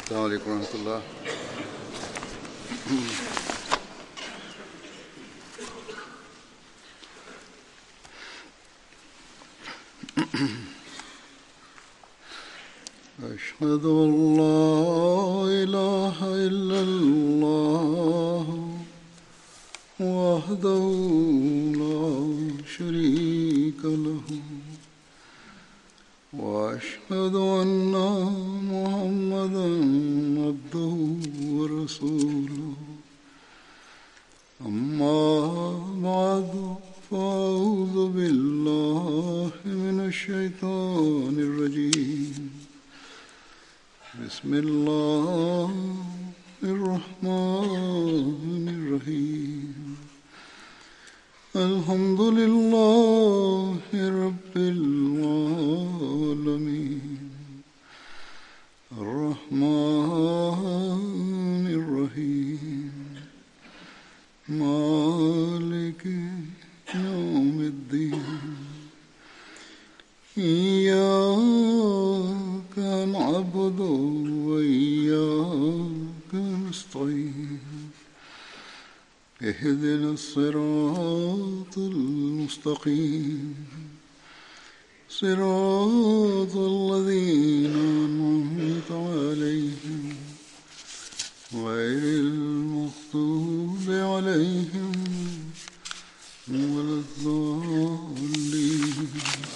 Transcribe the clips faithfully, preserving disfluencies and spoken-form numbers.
السلام علیکم ورحمۃ اللہ. أشهد أن لا إله إلا الله وحده لا شريك له وأشهد أن محمدا عبده ورسوله أما بعد فأعوذ بالله من الشيطان الرجيم بسم الله الرحمن الرحيم الحمد لله رب العالمين الرحمن الرحيم مالك يوم الدين إياك نعبد وإياك نستعين اهدنا الصراط المستقيم صراط الذين أنعمت عليهم غير المغضوب عليهم ولا الضالين.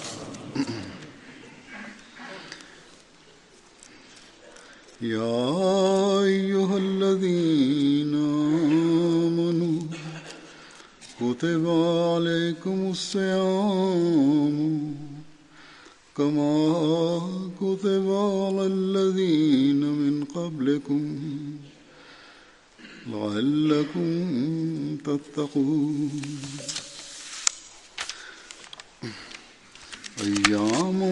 يا أيها الذين آمنوا كتب عليكم الصيام كما كتب على الذين من قبلكم لعلكم تتقون. أيام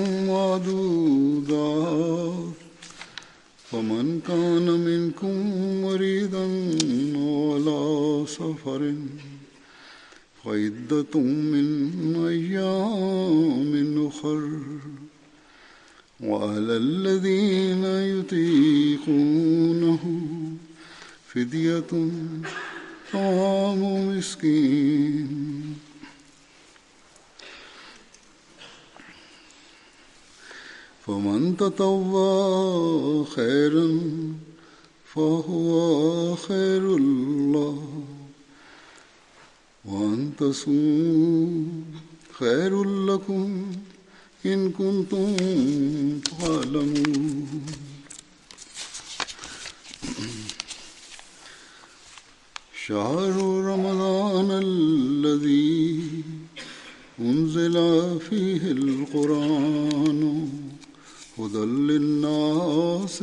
معدودات فمن كان منكم مريضا على سفر فعدة من أيام أخر وعلى الذين يطيقونه فدية طعام مسكين فمن تطوع خيرا فهو خير له وأن تصوموا خير لكم إن كنتم تعلمون. شهر رمضان الذي أنزل فيه القرآن هدى للناس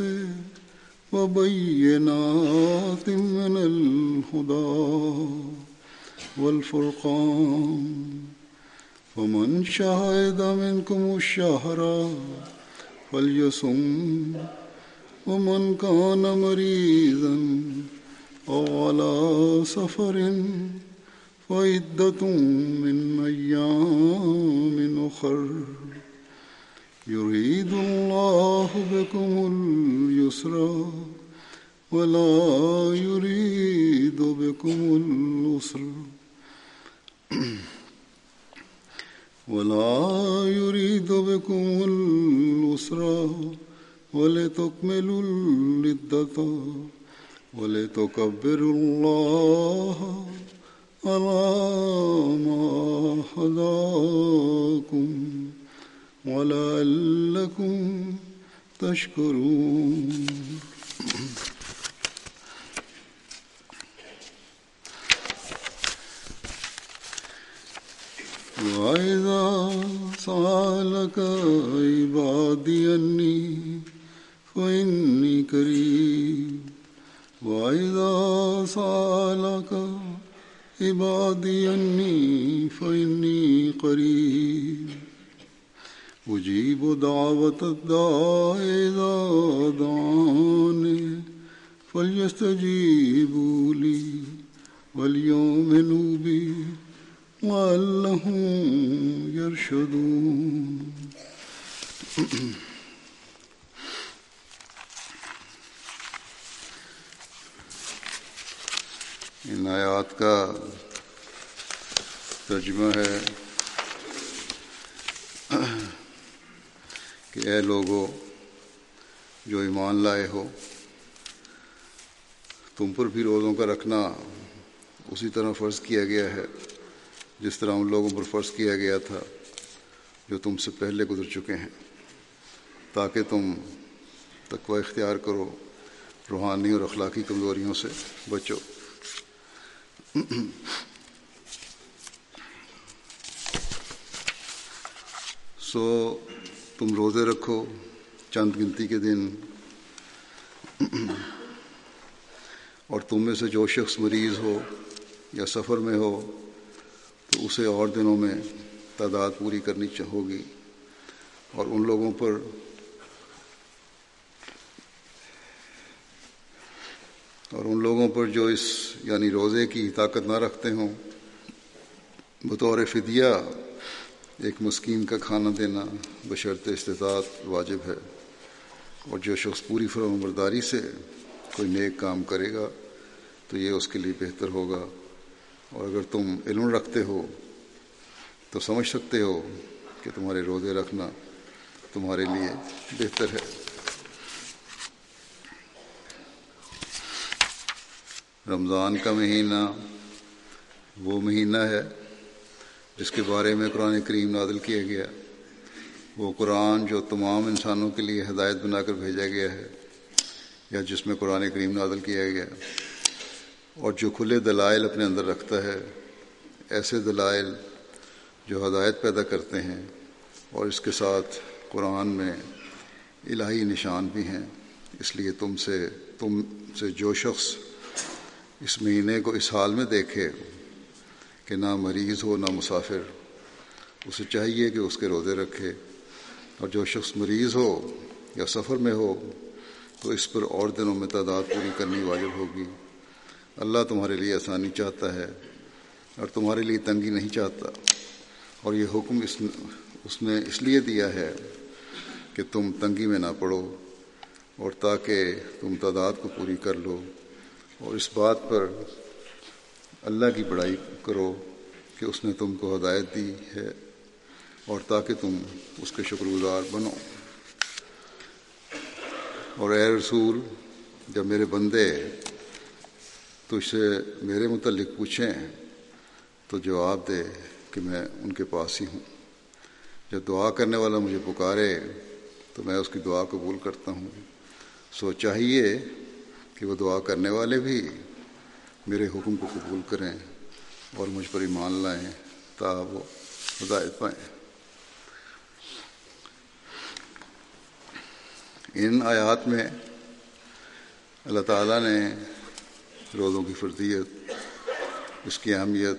وبينات من الهدى والفرقان فمن شهد منكم الشهر فليصم ومن كان مريضا أو على سفر فعدة من أيام أخر يريد الله بكم اليسر ولا يريد بكم العسر ولا يريد بكم العسر ولتكملوا العدة ولتكبروا الله على ما هداكم وَلَعَلَّكُمْ تَشْكُرُونَ. وَإِذَا سَأَلَكَ عِبَادِي عَنِّي فَإِنِّي قَرِيبٌ وَإِذَا سَأَلَكَ عِبَادِي عَنِّي فَإِنِّي قَرِيبٌ أجيب دعوة الداع إذا دعاني فليستجيبوا لي وليؤمنوا بي لعلهم يرشدون. ان آیات کا ترجمہ ہے کہ اے لوگو جو ایمان لائے ہو، تم پر بھی روزوں کا رکھنا اسی طرح فرض کیا گیا ہے جس طرح ان لوگوں پر فرض کیا گیا تھا جو تم سے پہلے گزر چکے ہیں، تاکہ تم تقوی اختیار کرو، روحانی اور اخلاقی کمزوریوں سے بچو۔ سو تم روزے رکھو چند گنتی کے دن، اور تم میں سے جو شخص مریض ہو یا سفر میں ہو تو اسے اور دنوں میں تعداد پوری کرنی ہوگی، اور ان لوگوں پر اور ان لوگوں پر جو اس یعنی روزے کی طاقت نہ رکھتے ہوں بطور فدیہ ایک مسکین کا کھانا دینا بشرط استطاعت واجب ہے، اور جو شخص پوری فرمانبرداری سے کوئی نیک کام کرے گا تو یہ اس کے لیے بہتر ہوگا، اور اگر تم علم رکھتے ہو تو سمجھ سکتے ہو کہ تمہارے روزے رکھنا تمہارے لیے بہتر ہے۔ رمضان کا مہینہ وہ مہینہ ہے جس کے بارے میں قرآن کریم نازل کیا گیا، وہ قرآن جو تمام انسانوں کے لیے ہدایت بنا کر بھیجا گیا ہے، یا جس میں قرآن کریم نازل کیا گیا، اور جو کھلے دلائل اپنے اندر رکھتا ہے، ایسے دلائل جو ہدایت پیدا کرتے ہیں، اور اس کے ساتھ قرآن میں الہی نشان بھی ہیں۔ اس لیے تم سے تم سے جو شخص اس مہینے کو اس حال میں دیکھے کہ نہ مریض ہو نہ مسافر، اسے چاہیے کہ اس کے روزے رکھے، اور جو شخص مریض ہو یا سفر میں ہو تو اس پر اور دنوں میں تعداد پوری کرنی واجب ہوگی۔ اللہ تمہارے لیے آسانی چاہتا ہے اور تمہارے لیے تنگی نہیں چاہتا، اور یہ حکم اس اس نے اس لیے دیا ہے کہ تم تنگی میں نہ پڑو، اور تاکہ تم تعداد کو پوری کر لو، اور اس بات پر اللہ کی بڑائی کرو کہ اس نے تم کو ہدایت دی ہے، اور تاکہ تم اس کے شکر گزار بنو۔ اور اے رسول، جب میرے بندے تجھ سے میرے متعلق پوچھیں تو جواب دے کہ میں ان کے پاس ہی ہوں۔ جب دعا کرنے والا مجھے پکارے تو میں اس کی دعا قبول کرتا ہوں۔ سو چاہیے کہ وہ دعا کرنے والے بھی میرے حکم کو قبول کریں اور مجھ پر ایمان لائیں تاکہ وہ ہدایت پائیں۔ ان آیات میں اللہ تعالیٰ نے روزوں کی فرضیت، اس کی اہمیت،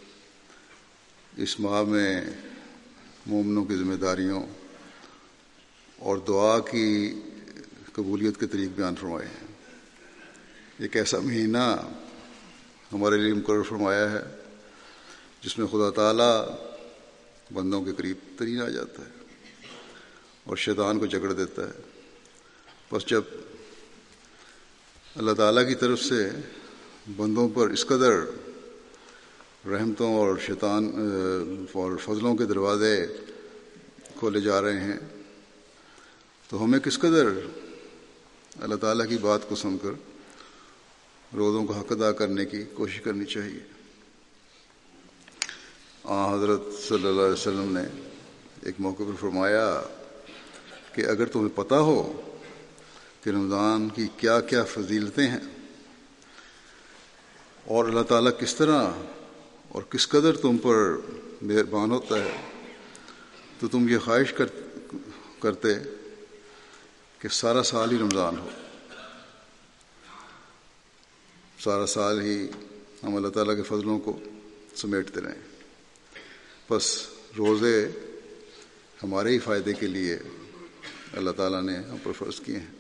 اس ماہ میں مومنوں کی ذمہ داریوں اور دعا کی قبولیت کے طریق بیان فرمائے ہیں۔ ایک ایسا مہینہ ہمارے لیے مقرر فرمایا ہے جس میں خدا تعالیٰ بندوں کے قریب ترین آ جاتا ہے اور شیطان کو جکڑ دیتا ہے۔ بس جب اللہ تعالیٰ کی طرف سے بندوں پر اس قدر رحمتوں اور شیطان اور فضلوں کے دروازے کھولے جا رہے ہیں تو ہمیں کس قدر اللہ تعالیٰ کی بات کو سن کر روزوں کا حق ادا کرنے کی کوشش کرنی چاہیے۔ آن حضرت صلی اللہ علیہ وسلم نے ایک موقع پر فرمایا کہ اگر تمہیں پتہ ہو کہ رمضان کی کیا کیا فضیلتیں ہیں اور اللہ تعالیٰ کس طرح اور کس قدر تم پر مہربان ہوتا ہے تو تم یہ خواہش کر کرتے کہ سارا سال ہی رمضان ہو، سارا سال ہی ہم اللہ تعالیٰ کے فضلوں کو سمیٹتے رہیں۔ بس روزے ہمارے ہی فائدے کے لیے اللہ تعالیٰ نے ہم پر فرض کیے ہیں۔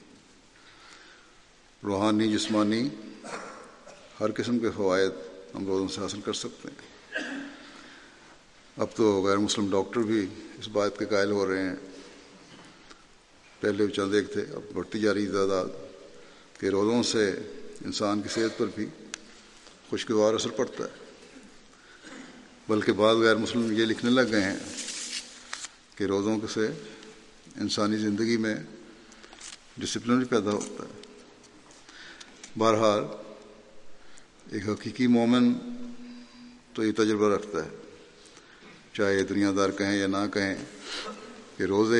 روحانی جسمانی ہر قسم کے فوائد ہم روزوں سے حاصل کر سکتے ہیں۔ اب تو غیر مسلم ڈاکٹر بھی اس بات کے قائل ہو رہے ہیں، پہلے چند ایک تھے، اب بڑھتی جا رہی تعداد کہ روزوں سے انسان کی صحت پر بھی خوشگوار اثر پڑتا ہے، بلکہ بعض غیر مسلم یہ لکھنے لگ گئے ہیں کہ روزوں سے انسانی زندگی میں ڈسپلن بھی پیدا ہوتا ہے۔ بہرحال ایک حقیقی مومن تو یہ تجربہ رکھتا ہے، چاہے دنیا دار کہیں یا نہ کہیں، کہ روزے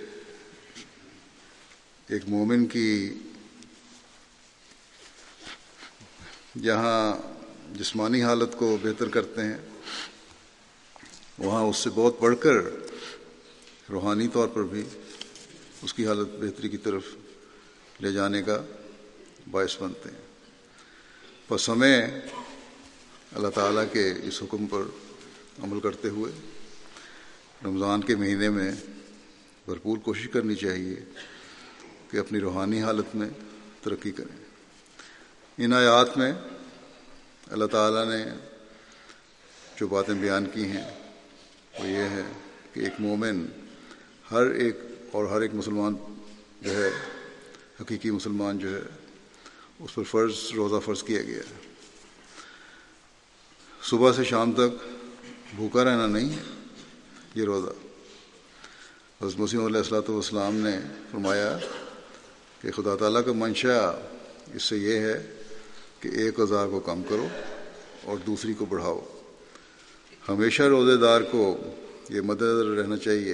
ایک مومن کی جہاں جسمانی حالت کو بہتر کرتے ہیں، وہاں اس سے بہت بڑھ کر روحانی طور پر بھی اس کی حالت بہتری کی طرف لے جانے کا باعث بنتے ہیں۔ پس ہمیں اللہ تعالیٰ کے اس حکم پر عمل کرتے ہوئے رمضان کے مہینے میں بھرپور کوشش کرنی چاہیے کہ اپنی روحانی حالت میں ترقی کریں۔ ان آیات میں اللہ تعالیٰ نے جو باتیں بیان کی ہیں وہ یہ ہے کہ ایک مومن ہر ایک اور ہر ایک مسلمان جو ہے، حقیقی مسلمان جو ہے، اس پر فرض روزہ فرض کیا گیا ہے۔ صبح سے شام تک بھوکا رہنا نہیں ہے یہ روزہ۔ حضرت مسیح علیہ الصلوۃ والسلام نے فرمایا کہ خدا تعالیٰ کا منشا اس سے یہ ہے کہ ایک ہزار کو کم کرو اور دوسری کو بڑھاؤ۔ ہمیشہ روزے دار کو یہ مدنظر رہنا چاہیے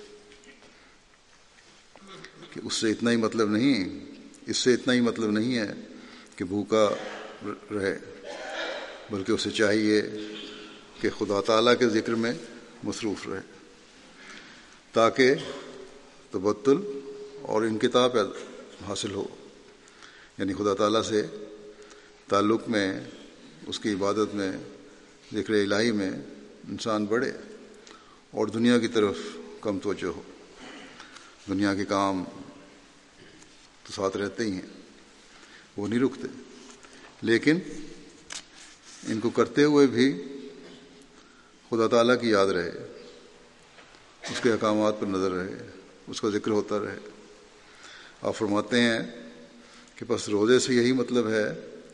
کہ اس سے اتنا ہی مطلب نہیں اس سے اتنا ہی مطلب نہیں ہے کہ بھوکا رہے، بلکہ اسے چاہیے کہ خدا تعالیٰ کے ذکر میں مصروف رہے تاکہ تبتل اور انقطاع حاصل ہو، یعنی خدا تعالیٰ سے تعلق میں، اس کی عبادت میں، ذکر الہی میں انسان بڑھے اور دنیا کی طرف کم توجہ ہو۔ دنیا کے کام تو ساتھ رہتے ہی ہیں، وہ نہیں رکتے، لیکن ان کو کرتے ہوئے بھی خدا تعالیٰ کی یاد رہے، اس کے احکامات پر نظر رہے، اس کا ذکر ہوتا رہے۔ آپ فرماتے ہیں کہ بس روزے سے یہی مطلب ہے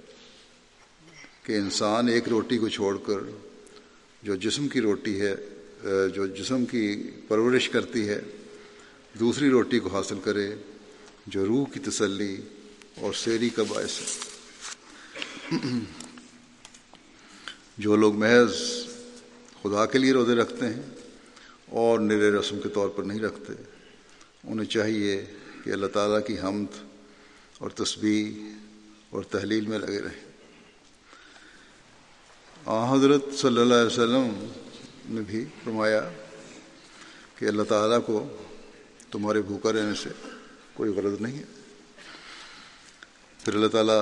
کہ انسان ایک روٹی کو چھوڑ کر جو جسم کی روٹی ہے، جو جسم کی پرورش کرتی ہے، دوسری روٹی کو حاصل کرے جو روح کی تسلی اور سیری کا باعث ہے۔ جو لوگ محض خدا کے لیے روزے رکھتے ہیں اور نرے رسم کے طور پر نہیں رکھتے، انہیں چاہیے کہ اللہ تعالیٰ کی حمد اور تسبیح اور تحلیل میں لگے رہیں۔ آن حضرت صلی اللہ علیہ وسلم نے بھی فرمایا کہ اللہ تعالیٰ کو تمہارے بھوکا رہنے سے کوئی غرض نہیں ہے۔ پھر اللہ تعالیٰ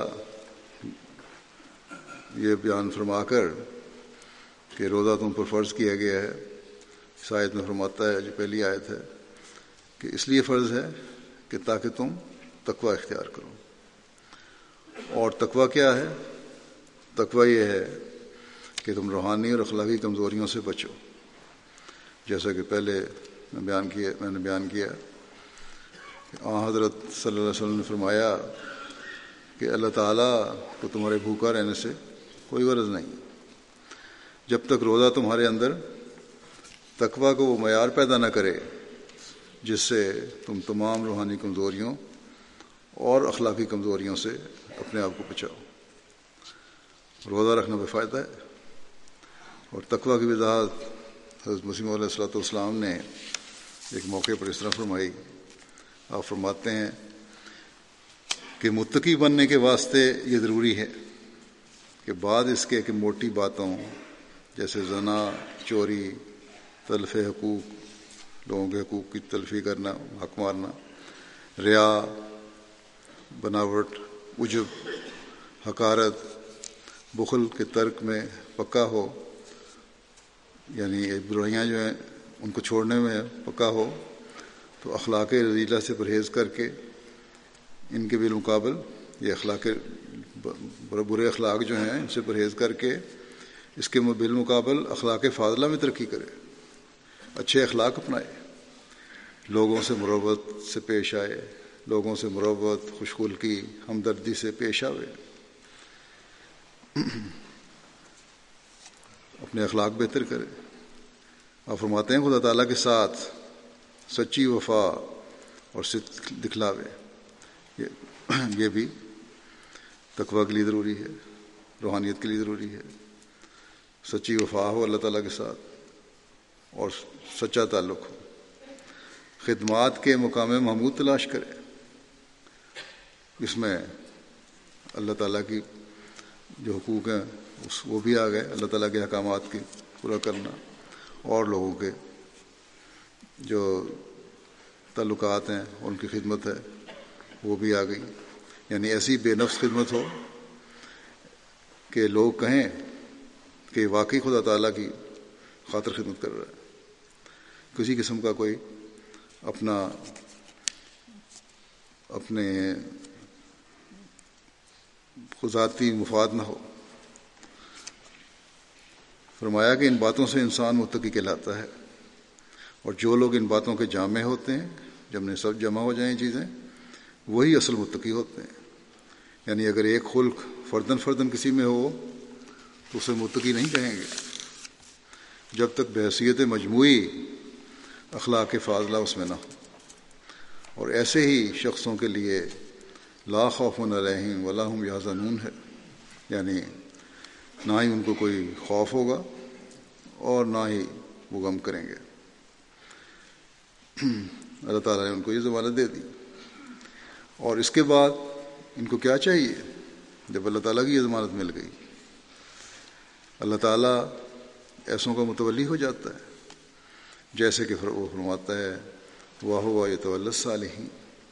یہ بیان فرما کر کہ روزہ تم پر فرض کیا گیا ہے، اس آیت میں فرماتا ہے، جو پہلی آیت ہے، کہ اس لیے فرض ہے کہ تاکہ تم تقوی اختیار کرو۔ اور تقوی کیا ہے؟ تقوی یہ ہے کہ تم روحانی اور اخلاقی کمزوریوں سے بچو، جیسا کہ پہلے میں بیان کیا میں نے بیان کیا کہ آن حضرت صلی اللہ علیہ وسلم نے فرمایا کہ اللہ تعالیٰ کو تمہارے بھوکا رہنے سے کوئی غرض نہیں، جب تک روزہ تمہارے اندر تقوی کو وہ معیار پیدا نہ کرے جس سے تم تمام روحانی کمزوریوں اور اخلاقی کمزوریوں سے اپنے آپ کو بچاؤ۔ روزہ رکھنا بے فائدہ ہے۔ اور تقوی کی وضاحت حضرت مسیح علیہ الصلوۃ والسلام نے ایک موقع پر اس طرح فرمائی۔ آپ فرماتے ہیں کہ متقی بننے کے واسطے یہ ضروری ہے کہ بعد اس کے کہ موٹی باتوں جیسے زنا، چوری، تلف حقوق، لوگوں کے حقوق کی تلفی کرنا، حق مارنا، ریا، بناوٹ، عجب، حقارت، بخل کے ترک میں پکا ہو، یعنی یہ برائیاں جو ہیں ان کو چھوڑنے میں پکا ہو، تو اخلاق رذیلہ سے پرہیز کر کے ان کے بالمقابل یہ اخلاق برے اخلاق جو ہیں ان سے پرہیز کر کے اس کے بالمقابل اخلاق فاضلہ میں ترقی کرے، اچھے اخلاق اپنائے، لوگوں سے مروت سے پیش آئے، لوگوں سے مروت، خوش خلقی، ہمدردی سے پیش آئے۔ اپنے اخلاق بہتر کرے. آپ فرماتے ہیں خدا تعالیٰ کے ساتھ سچی وفا اور صدق دکھلاوے. یہ یہ بھی تقویٰ کے لیے ضروری ہے، روحانیت کے لیے ضروری ہے. سچی وفا ہو اللہ تعالیٰ کے ساتھ اور سچا تعلق ہو. خدمات کے مقام محمود تلاش کرے، اس میں اللہ تعالیٰ کی جو حقوق ہیں اس وہ بھی آ گئے، اللہ تعالیٰ کے احکامات کی پورا کرنا، اور لوگوں کے جو تعلقات ہیں ان کی خدمت ہے وہ بھی آ گئی. یعنی ایسی بے نفس خدمت ہو کہ لوگ کہیں کہ واقعی خدا تعالیٰ کی خاطر خدمت کر رہا ہے. کسی قسم کا کوئی اپنا اپنے ذاتی مفاد نہ ہو. فرمایا کہ ان باتوں سے انسان متقی کہلاتا ہے، اور جو لوگ ان باتوں کے جامع ہوتے ہیں، جب نے سب جمع ہو جائیں چیزیں، وہی اصل متقی ہوتے ہیں. یعنی اگر ایک خلق فردن فردن کسی میں ہو تو اسے متقی نہیں کہیں گے جب تک بحیثیت مجموعی اخلاق فاضلہ اس میں نہ ہو. اور ایسے ہی شخصوں کے لیے لا خوف علیہم ولا هم یحزنون ہے، یعنی نہ ہی ان کو کوئی خوف ہوگا اور نہ ہی وہ غم کریں گے. اللہ تعالیٰ نے ان کو یہ ضمانت دے دی. اور اس کے بعد ان کو کیا چاہیے جب اللہ تعالیٰ کی یہ ضمانت مل گئی؟ اللہ تعالیٰ ایسوں کا متولی ہو جاتا ہے، جیسے کہ وہ فرماتا ہے وَهُوَ يَتَوَلَّى الصَّالِحِينَ.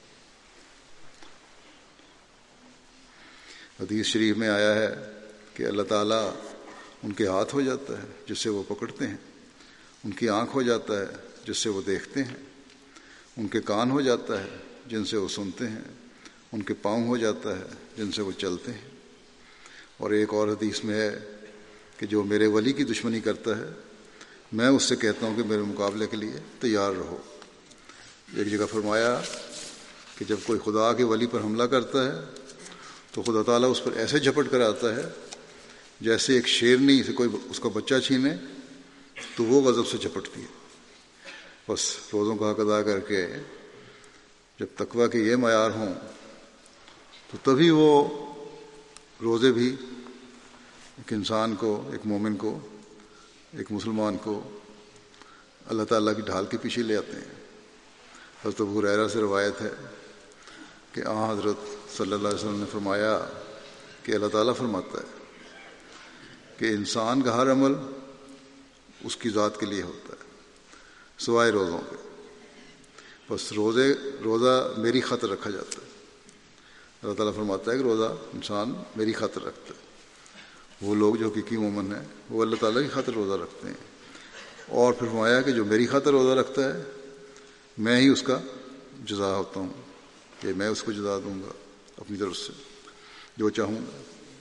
حدیث شریف میں آیا ہے کہ اللہ تعالیٰ ان کے ہاتھ ہو جاتا ہے جس سے وہ پکڑتے ہیں، ان کی آنکھ ہو جاتا ہے جس سے وہ دیکھتے ہیں، ان کے کان ہو جاتا ہے جن سے وہ سنتے ہیں، ان کے پاؤں ہو جاتا ہے جن سے وہ چلتے ہیں. اور ایک اور حدیث میں ہے کہ جو میرے ولی کی دشمنی کرتا ہے میں اس سے کہتا ہوں کہ میرے مقابلے کے لیے تیار رہو. ایک جگہ فرمایا کہ جب کوئی خدا کے ولی پر حملہ کرتا ہے تو خدا تعالیٰ اس پر ایسے جھپٹ کر آتا ہے جیسے ایک شیرنی سے کوئی اس کا بچہ چھینے تو وہ غضب سے جھپٹتی ہے. بس روزوں کا حق ادا کر کے جب تقویٰ کے یہ معیار ہوں تو تبھی وہ روزے بھی ایک انسان کو، ایک مومن کو، ایک مسلمان کو اللہ تعالیٰ کی ڈھال کے پیچھے لے آتے ہیں. حضرت ابو ہریرہ سے روایت ہے کہ آن حضرت صلی اللہ علیہ وسلم نے فرمایا کہ اللہ تعالیٰ فرماتا ہے کہ انسان کا ہر عمل اس کی ذات کے لیے ہوتا ہے سوائے روزوں کے. بس روزے روزہ میری خاطر رکھا جاتا ہے. اللہ تعالیٰ فرماتا ہے کہ روزہ انسان میری خاطر رکھتا ہے. وہ لوگ جو حقیقی مومن ہیں وہ اللہ تعالیٰ کی خاطر روزہ رکھتے ہیں. اور پھر فرمایا کہ جو میری خاطر روزہ رکھتا ہے میں ہی اس کا جزا ہوتا ہوں، کہ میں اس کو جزا دوں گا اپنی طرف سے جو چاہوں گا.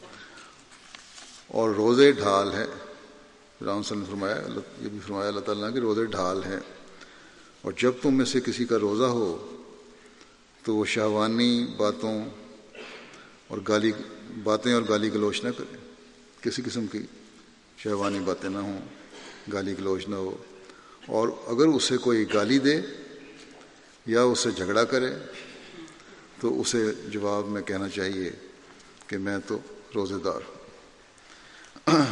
اور روزے ڈھال ہے. رام صلی اللہ نے فرمایا، یہ بھی فرمایا اللہ تعالیٰ نے کہ روزے ڈھال ہیں، اور جب تم میں سے کسی کا روزہ ہو تو وہ شہوانی باتوں اور گالی باتیں اور گالی گلوچ نہ کرے. کسی قسم کی شہوانی باتیں نہ ہوں، گالی گلوچ نہ ہو. اور اگر اسے کوئی گالی دے یا اس سے جھگڑا کرے تو اسے جواب میں کہنا چاہیے کہ میں تو روزے دار ہوں.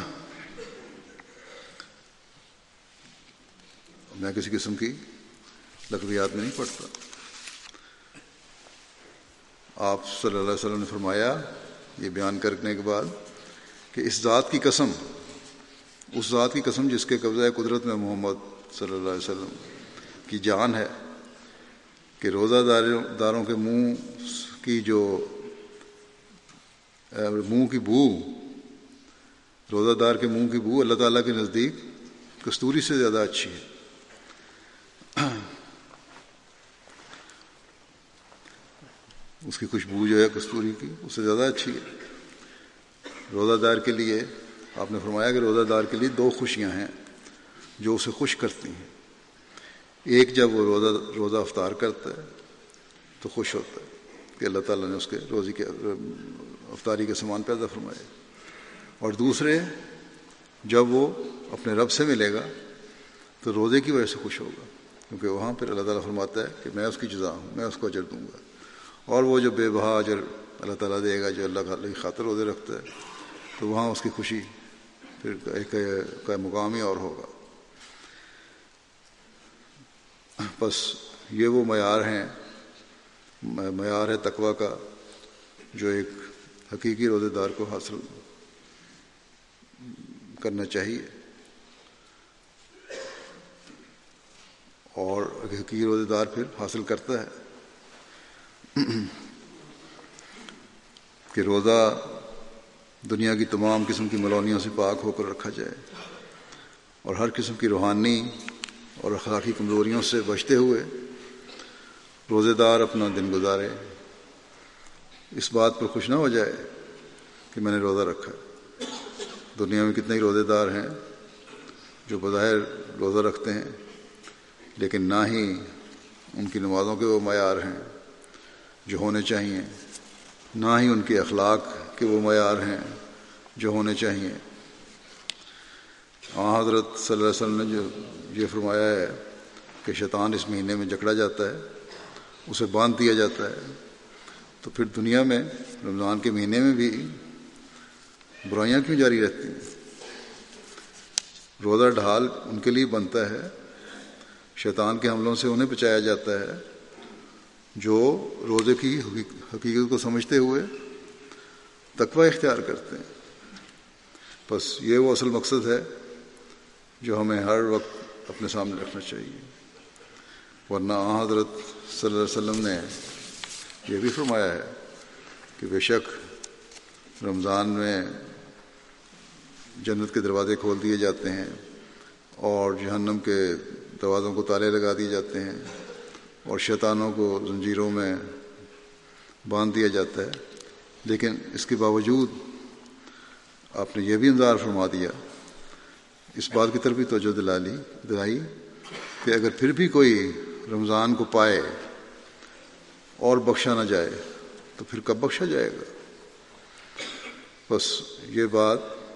میں کسی قسم کی لغویات میں نہیں پڑھتا. آپ صلی اللہ علیہ وسلم نے فرمایا یہ بیان کرنے کے بعد کہ اس ذات کی قسم، اس ذات کی قسم جس کے قبضہ قدرت میں محمد صلی اللہ علیہ وسلم کی جان ہے، کہ روزہ داروں کے منہ کی جو منہ کی بو، روزہ دار کے منہ کی بو اللہ تعالیٰ کے نزدیک کستوری سے زیادہ اچھی ہے. اس کی خوشبو جو ہے کستوری کی اس سے زیادہ اچھی ہے. روزہ دار کے لیے آپ نے فرمایا کہ روزہ دار کے لیے دو خوشیاں ہیں جو اسے خوش کرتی ہیں. ایک جب وہ روزہ روزہ افطار کرتا ہے تو خوش ہوتا ہے کہ اللہ تعالیٰ نے اس کے روزی کے افطاری کے سامان پیدا فرمائے. اور دوسرے جب وہ اپنے رب سے ملے گا تو روزے کی وجہ سے خوش ہوگا، کیونکہ وہاں پھر اللہ تعالیٰ فرماتا ہے کہ میں اس کی جزا ہوں، میں اس کو اجر دوں گا۔ اور وہ جو بے بہا اجر اللہ تعالیٰ دے گا جو اللہ کی خاطر روزے رکھتا ہے، تو وہاں اس کی خوشی پھر ایک کا مقام ہی اور ہوگا۔ بس یہ وہ معیار ہیں، معیار ہے تقویٰ کا جو ایک حقیقی روزے دار کو حاصل کرنا چاہیے، اور حقیقی روزے دار پھر حاصل کرتا ہے کہ روزہ دنیا کی تمام قسم کی ملونیوں سے پاک ہو کر رکھا جائے اور ہر قسم کی روحانی اور اخلاقی کمزوریوں سے بچتے ہوئے روزے دار اپنا دن گزارے، اس بات پر خوش نہ ہو جائے کہ میں نے روزہ رکھا۔ دنیا میں کتنے ہی روزے دار ہیں جو بظاہر روزہ رکھتے ہیں، لیکن نہ ہی ان کی نمازوں کے وہ معیار ہیں جو ہونے چاہیے، نہ ہی ان کے اخلاق کے وہ معیار ہیں جو ہونے چاہیے۔ آن حضرت صلی اللہ علیہ وسلم نے جو یہ فرمایا ہے کہ شیطان اس مہینے میں جکڑا جاتا ہے، اسے باندھ دیا جاتا ہے، تو پھر دنیا میں رمضان کے مہینے میں بھی برائیاں کیوں جاری رہتی ہیں؟ روزہ ڈھال ان کے لیے بنتا ہے، شیطان کے حملوں سے انہیں بچایا جاتا ہے جو روزے کی حقیقت کو سمجھتے ہوئے تقوی اختیار کرتے ہیں۔ بس یہ وہ اصل مقصد ہے جو ہمیں ہر وقت اپنے سامنے رکھنا چاہیے، ورنہ آن حضرت صلی اللہ علیہ وسلم نے یہ بھی فرمایا ہے کہ بے شک رمضان میں جنت کے دروازے کھول دیے جاتے ہیں اور جہنم کے دروازوں کو تالے لگا دیے جاتے ہیں اور شیطانوں کو زنجیروں میں باندھ دیا جاتا ہے، لیکن اس کے باوجود آپ نے یہ بھی انذار فرما دیا، اس بات کی طرف بھی توجہ دلا لی دلائی کہ اگر پھر بھی کوئی رمضان کو پائے اور بخشا نہ جائے تو پھر کب بخشا جائے گا؟ بس یہ بات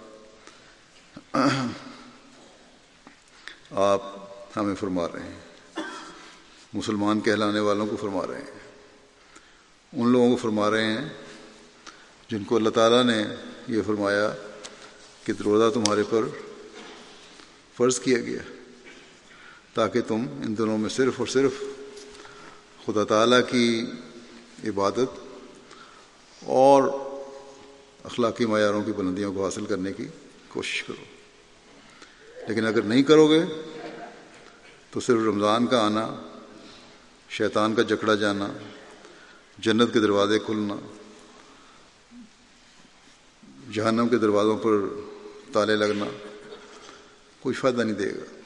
آپ ہمیں فرما رہے ہیں، مسلمان کہلانے والوں کو فرما رہے ہیں، ان لوگوں کو فرما رہے ہیں جن کو اللہ تعالیٰ نے یہ فرمایا کہ روزہ تمہارے پر فرض کیا گیا تاکہ تم ان دنوں میں صرف اور صرف خدا تعالیٰ کی عبادت اور اخلاقی معیاروں کی بلندیوں کو حاصل کرنے کی کوشش کرو۔ لیکن اگر نہیں کرو گے تو صرف رمضان کا آنا، شیطان کا جکڑا جانا، جنت کے دروازے کھلنا، جہنم کے دروازوں پر تالے لگنا کوئی فائدہ نہیں دے گا۔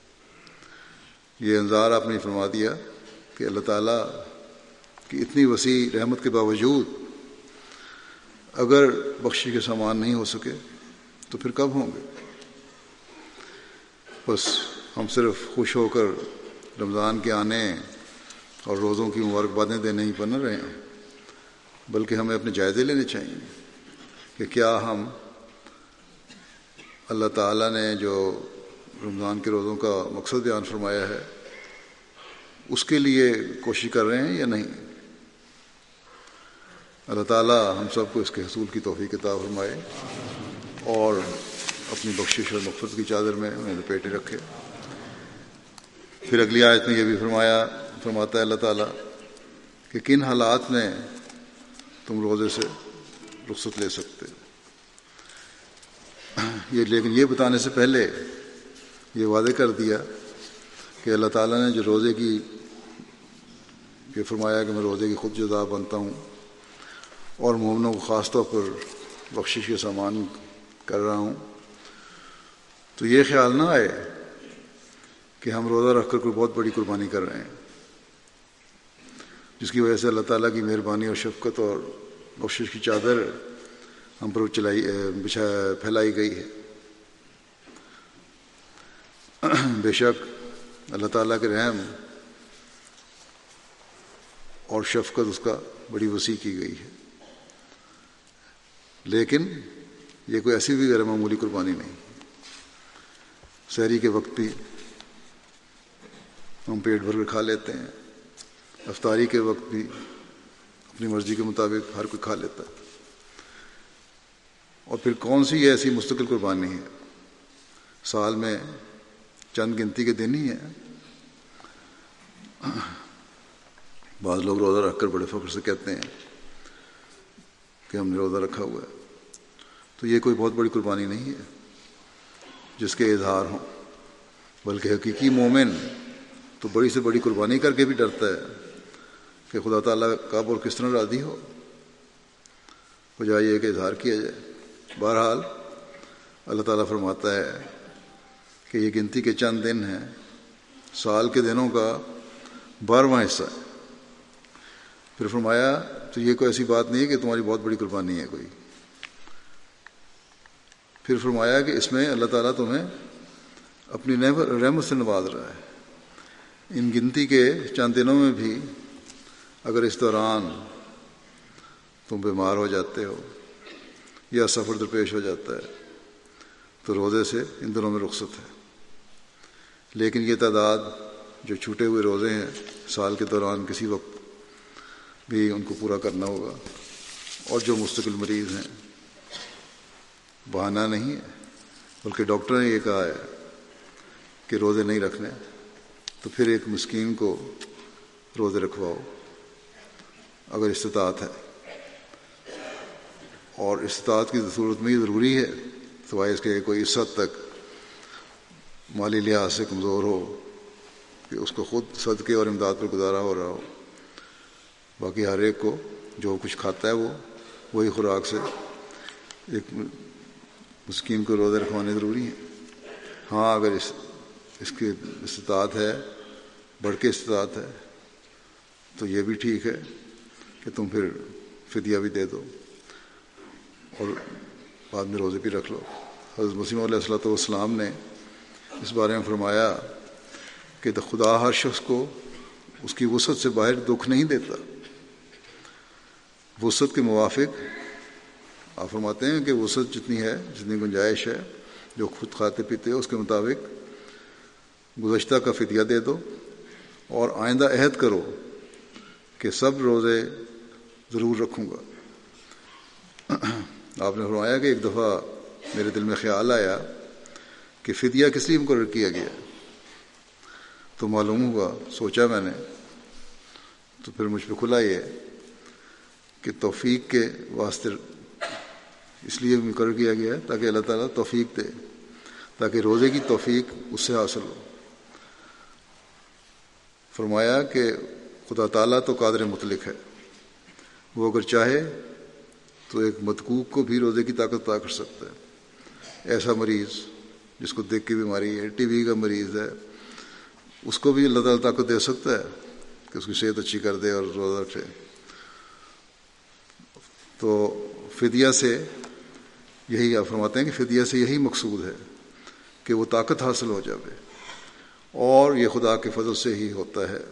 یہ انذار آپ نے فرما دیا کہ اللہ تعالیٰ کی اتنی وسیع رحمت کے باوجود اگر بخشش کے سامان نہیں ہو سکے تو پھر کب ہوں گے؟ بس ہم صرف خوش ہو کر رمضان کے آنے اور روزوں کی مبارکبادیں دینے ہی پر نہ رہے ہیں، بلکہ ہمیں اپنے جائزے لینے چاہیے کہ کیا ہم اللہ تعالیٰ نے جو رمضان کے روزوں کا مقصد بیان فرمایا ہے اس کے لیے کوشش کر رہے ہیں یا نہیں۔ اللہ تعالیٰ ہم سب کو اس کے حصول کی توفیق عطا فرمائے اور اپنی بخشش اور مغفرت کی چادر میں ہمیں لپیٹے رکھے۔ پھر اگلی آیت میں یہ بھی فرمایا فرماتا ہے اللہ تعالیٰ کہ کن حالات میں تم روزے سے رخصت لے سکتے ہو۔ یہ لیکن یہ بتانے سے پہلے یہ واضح کر دیا کہ اللہ تعالیٰ نے جو روزے کی یہ فرمایا کہ میں روزے کی خود جزا بنتا ہوں اور مومنوں کو خاص طور پر بخشش کے سامان کر رہا ہوں، تو یہ خیال نہ آئے کہ ہم روزہ رکھ کر کوئی بہت بڑی قربانی کر رہے ہیں جس کی وجہ سے اللہ تعالیٰ کی مہربانی اور شفقت اور بخشش کی چادر ہم پر چلائی بچھا پھیلائی گئی ہے۔ بے شک اللہ تعالیٰ کے رحم اور شفقت اس کا بڑی وسیع کی گئی ہے، لیکن یہ کوئی ایسی بھی غیر معمولی قربانی نہیں۔ سحری کے وقت بھی ہم پیٹ بھر کر کھا لیتے ہیں، افطاری کے وقت بھی اپنی مرضی کے مطابق ہر کوئی کھا لیتا ہے۔ اور پھر کون سی ایسی مستقل قربانی ہے؟ سال میں چند گنتی کے دن ہی ہیں۔ بعض لوگ روزہ رکھ کر بڑے فخر سے کہتے ہیں کہ ہم نے روزہ رکھا ہوا ہے، تو یہ کوئی بہت بڑی قربانی نہیں ہے جس کے اظہار ہوں، بلکہ حقیقی مومن تو بڑی سے بڑی قربانی کر کے بھی ڈرتا ہے کہ خدا تعالیٰ کب اور کس طرح راضی ہو، بجائے یہ کہ اظہار کیا جائے۔ بہرحال اللہ تعالیٰ فرماتا ہے کہ یہ گنتی کے چند دن ہیں، سال کے دنوں کا بارہواں حصہ ہے۔ پھر فرمایا تو یہ کوئی ایسی بات نہیں ہے کہ تمہاری بہت بڑی قربانی ہے کوئی۔ پھر فرمایا کہ اس میں اللہ تعالیٰ تمہیں اپنی رحمت سے نواز رہا ہے۔ ان گنتی کے چند دنوں میں بھی اگر اس دوران تم بیمار ہو جاتے ہو یا سفر درپیش ہو جاتا ہے تو روزے سے ان دنوں میں رخصت ہے، لیکن یہ تعداد جو چھوٹے ہوئے روزے ہیں سال کے دوران کسی وقت بھی ان کو پورا کرنا ہوگا۔ اور جو مستقل مریض ہیں، بہانہ نہیں ہے بلکہ ڈاکٹر نے یہ کہا ہے کہ روزے نہیں رکھنے، تو پھر ایک مسکین کو روزے رکھواؤ اگر استطاعت ہے، اور استطاعت کی صورت میں یہ ضروری ہے سوائے اس کے کوئی اس حد تک مالی لحاظ سے کمزور ہو کہ اس کو خود صدقے اور امداد پر گزارا ہو رہا ہو۔ باقی ہر ایک کو جو کچھ کھاتا ہے وہ وہی خوراک سے ایک مسکین کو روزے رکھوانے ضروری ہیں۔ ہاں اگر اس اس کی استطاعت ہے، بڑھ کے استطاعت ہے، تو یہ بھی ٹھیک ہے کہ تم پھر فدیہ بھی دے دو اور بعد میں روزے بھی رکھ لو۔ حضرت مسیح علیہ الصلوۃ والسلام نے اس بارے میں فرمایا کہ خدا ہر شخص کو اس کی وسعت سے باہر دکھ نہیں دیتا، وسعت کے موافق آپ فرماتے ہیں کہ وسعت جتنی ہے، جتنی گنجائش ہے، جو خود کھاتے پیتے ہو اس کے مطابق گزشتہ کا فدیہ دے دو، اور آئندہ عہد کرو کہ سب روزے ضرور رکھوں گا۔ آپ نے فرمایا کہ ایک دفعہ میرے دل میں خیال آیا کہ فدیہ کس لیے مقرر کیا گیا، تو معلوم ہوا، سوچا میں نے، تو پھر مجھ پہ کھلا یہ کہ توفیق کے واسطے اس لیے مقرر کیا گیا ہے تاکہ اللہ تعالیٰ توفیق دے، تاکہ روزے کی توفیق اس سے حاصل ہو۔ فرمایا کہ خدا تعالیٰ تو قادر مطلق ہے، وہ اگر چاہے تو ایک مدکوک کو بھی روزے کی طاقت عطا کر سکتا ہے۔ ایسا مریض جس کو دل کی بیماری ہے، ٹی بی کا مریض ہے، اس کو بھی اللہ تعالیٰ طاقت دے سکتا ہے کہ اس کی صحت اچھی کر دے اور روزہ رکھے۔ تو فدیہ سے یہی آپ فرماتے ہیں کہ فدیہ سے یہی مقصود ہے کہ وہ طاقت حاصل ہو جائے، اور یہ خدا کے فضل سے ہی ہوتا ہے۔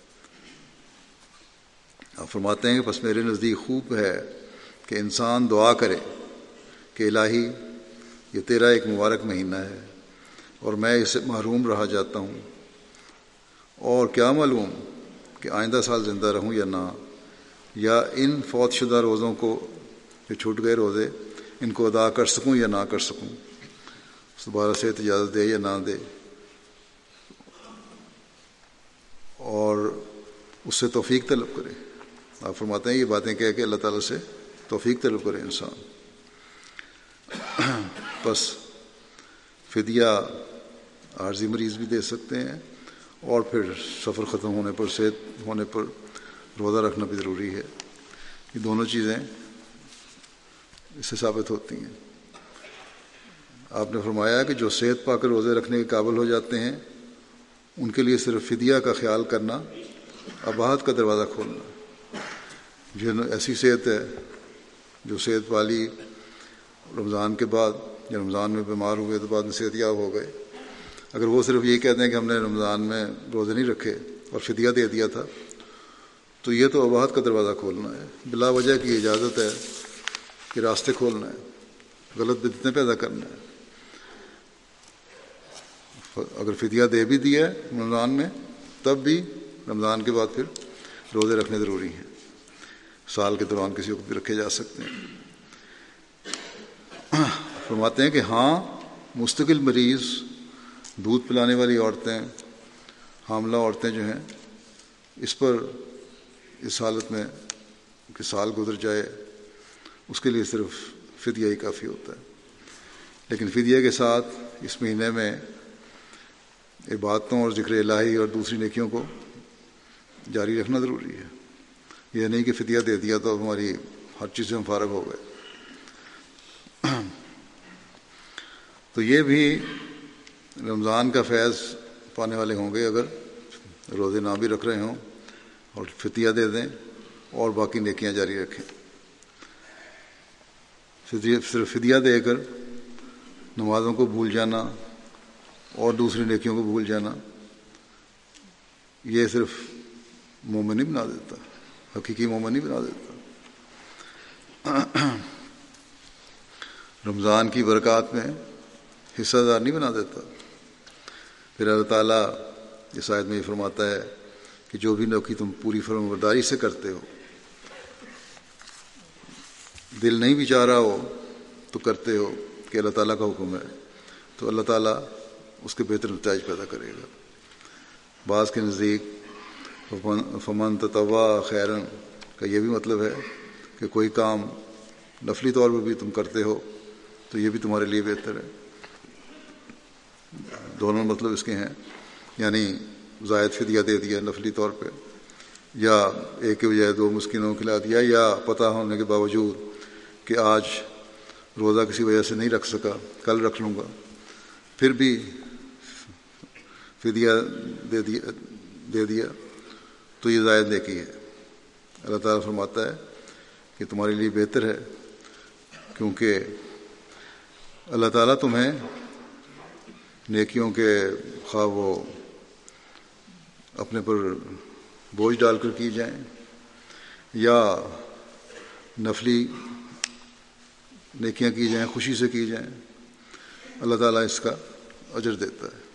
آپ فرماتے ہیں کہ پس میرے نزدیک خوب ہے کہ انسان دعا کرے کہ الہی یہ تیرا ایک مبارک مہینہ ہے اور میں اس سے محروم رہا جاتا ہوں، اور کیا معلوم کہ آئندہ سال زندہ رہوں یا نہ، یا ان فوت شدہ روزوں کو جو چھوٹ گئے روزے ان کو ادا کر سکوں یا نہ کر سکوں، دوبارہ سے اجازت دے یا نہ دے، اور اس سے توفیق طلب کرے۔ آپ فرماتے ہیں یہ باتیں کہہ کے اللہ تعالیٰ سے توفیق طلب کرے انسان۔ بس فدیہ عارضی مریض بھی دے سکتے ہیں، اور پھر سفر ختم ہونے پر، صحت ہونے پر روزہ رکھنا بھی ضروری ہے۔ یہ دونوں چیزیں اس سے ثابت ہوتی ہیں۔ آپ نے فرمایا کہ جو صحت پا کر روزے رکھنے کے قابل ہو جاتے ہیں ان کے لیے صرف فدیہ کا خیال کرنا اباحت کا دروازہ کھولنا۔ جو ایسی صحت ہے جو صحت والی رمضان کے بعد یا رمضان میں بیمار ہوئے تو بعد میں صحت یاب ہو گئے، اگر وہ صرف یہ کہتے ہیں کہ ہم نے رمضان میں روزے نہیں رکھے اور فدیہ دے دیا تھا، تو یہ تو اباحت کا دروازہ کھولنا ہے، بلا وجہ کی اجازت ہے کہ راستے کھولنا ہے، غلط بدعتیں پیدا کرنا ہے۔ اگر فدیہ دے بھی دیا ہے رمضان میں تب بھی رمضان کے بعد پھر روزے رکھنے ضروری ہیں. سال کے دوران کسی وقت بھی رکھے جا سکتے ہیں. فرماتے ہیں کہ ہاں مستقل مریض، دودھ پلانے والی عورتیں، حاملہ عورتیں جو ہیں، اس پر اس حالت میں کہ سال گزر جائے اس کے لیے صرف فدیہ ہی کافی ہوتا ہے. لیکن فدیہ کے ساتھ اس مہینے میں عبادتوں اور ذکر الہی اور دوسری نیکیوں کو جاری رکھنا ضروری ہے. یہ نہیں کہ فدیہ دے دیا تو ہماری ہر چیز سے ہم فارغ ہو گئے. تو یہ بھی رمضان کا فیض پانے والے ہوں گے اگر روزے نہ بھی رکھ رہے ہوں اور فدیہ دے دیں اور باقی نیکیاں جاری رکھیں. صرف فدیہ دے کر نمازوں کو بھول جانا اور دوسری نیکیوں کو بھول جانا یہ صرف مومن نہیں بنا دیتا، حقیقی مومن نہیں بنا دیتا. رمضان کی برکات میں حصہ دار نہیں بنا دیتا. پھر اللہ تعالیٰ اس آیت میں یہ فرماتا ہے کہ جو بھی نیکی تم پوری فرمانبرداری سے کرتے ہو، دل نہیں بھی چاہ رہا ہو تو کرتے ہو کہ اللہ تعالیٰ کا حکم ہے، تو اللہ تعالیٰ اس کے بہتر نتائج پیدا کرے گا. بعض کے نزدیک فمن تطوع خیرن کا یہ بھی مطلب ہے کہ کوئی کام نفلی طور پر بھی تم کرتے ہو تو یہ بھی تمہارے لیے بہتر ہے. دونوں مطلب اس کے ہیں، یعنی زائد فدیہ دے دیا نفلی طور پہ، یا ایک کے بجائے دو مسکینوں کو کھلا دیا، یا پتہ ہونے کے باوجود کہ آج روزہ کسی وجہ سے نہیں رکھ سکا، کل رکھ لوں گا، پھر بھی فدیہ دے دیا دے دیا تو یہ زائد نیکی ہے. اللہ تعالیٰ فرماتا ہے کہ تمہارے لیے بہتر ہے، کیونکہ اللہ تعالیٰ تمہیں نیکیوں کے خواہ وہ اپنے پر بوجھ ڈال کر کی جائیں یا نفلی نیکیاں کی جائیں، خوشی سے کی جائیں، اللہ تعالیٰ اس کا اجر دیتا ہے.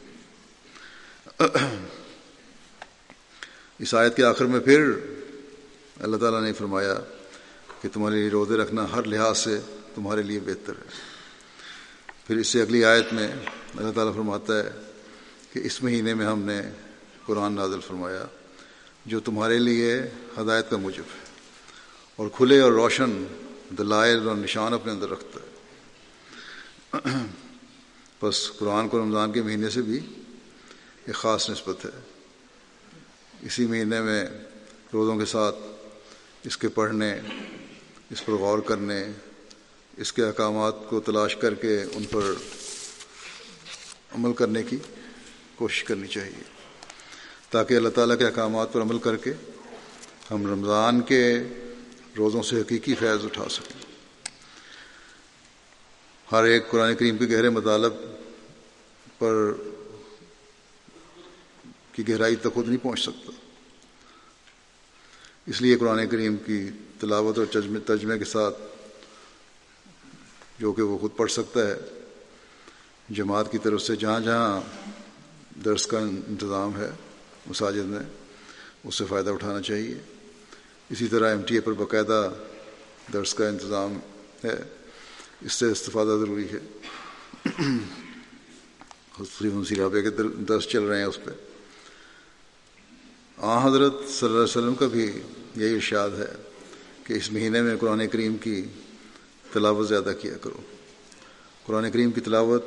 اس آیت کے آخر میں پھر اللہ تعالیٰ نے فرمایا کہ تمہارے لیے روزے رکھنا ہر لحاظ سے تمہارے لیے بہتر ہے. پھر اس سے اگلی آیت میں اللہ تعالیٰ فرماتا ہے کہ اس مہینے میں ہم نے قرآن نازل فرمایا جو تمہارے لیے ہدایت کا موجب ہے اور کھلے اور روشن دلائل اور نشان اپنے اندر رکھتا ہے. بس قرآن کو رمضان کے مہینے سے بھی ایک خاص نسبت ہے. اسی مہینے میں روزوں کے ساتھ اس کے پڑھنے، اس پر غور کرنے، اس کے احکامات کو تلاش کر کے ان پر عمل کرنے کی کوشش کرنی چاہیے تاکہ اللہ تعالیٰ کے احکامات پر عمل کر کے ہم رمضان کے روزوں سے حقیقی فیض اٹھا سکیں. ہر ایک قرآن کریم کے گہرے مطالب پر کی گہرائی تک خود نہیں پہنچ سکتا. اس لیے قرآن کریم کی تلاوت اور ترجمے کے ساتھ جو کہ وہ خود پڑھ سکتا ہے، جماعت کی طرف سے جہاں جہاں درس کا انتظام ہے مساجد میں، اس سے فائدہ اٹھانا چاہیے. اسی طرح ایم ٹی اے پر باقاعدہ درس کا انتظام ہے، اس سے استفادہ ضروری ہے. خصوصی رابطے کے درس چل رہے ہیں اس پہ. آن حضرت صلی اللہ علیہ وسلم کا بھی یہی ارشاد ہے کہ اس مہینے میں قرآن کریم کی تلاوت زیادہ کیا کرو. قرآن کریم کی تلاوت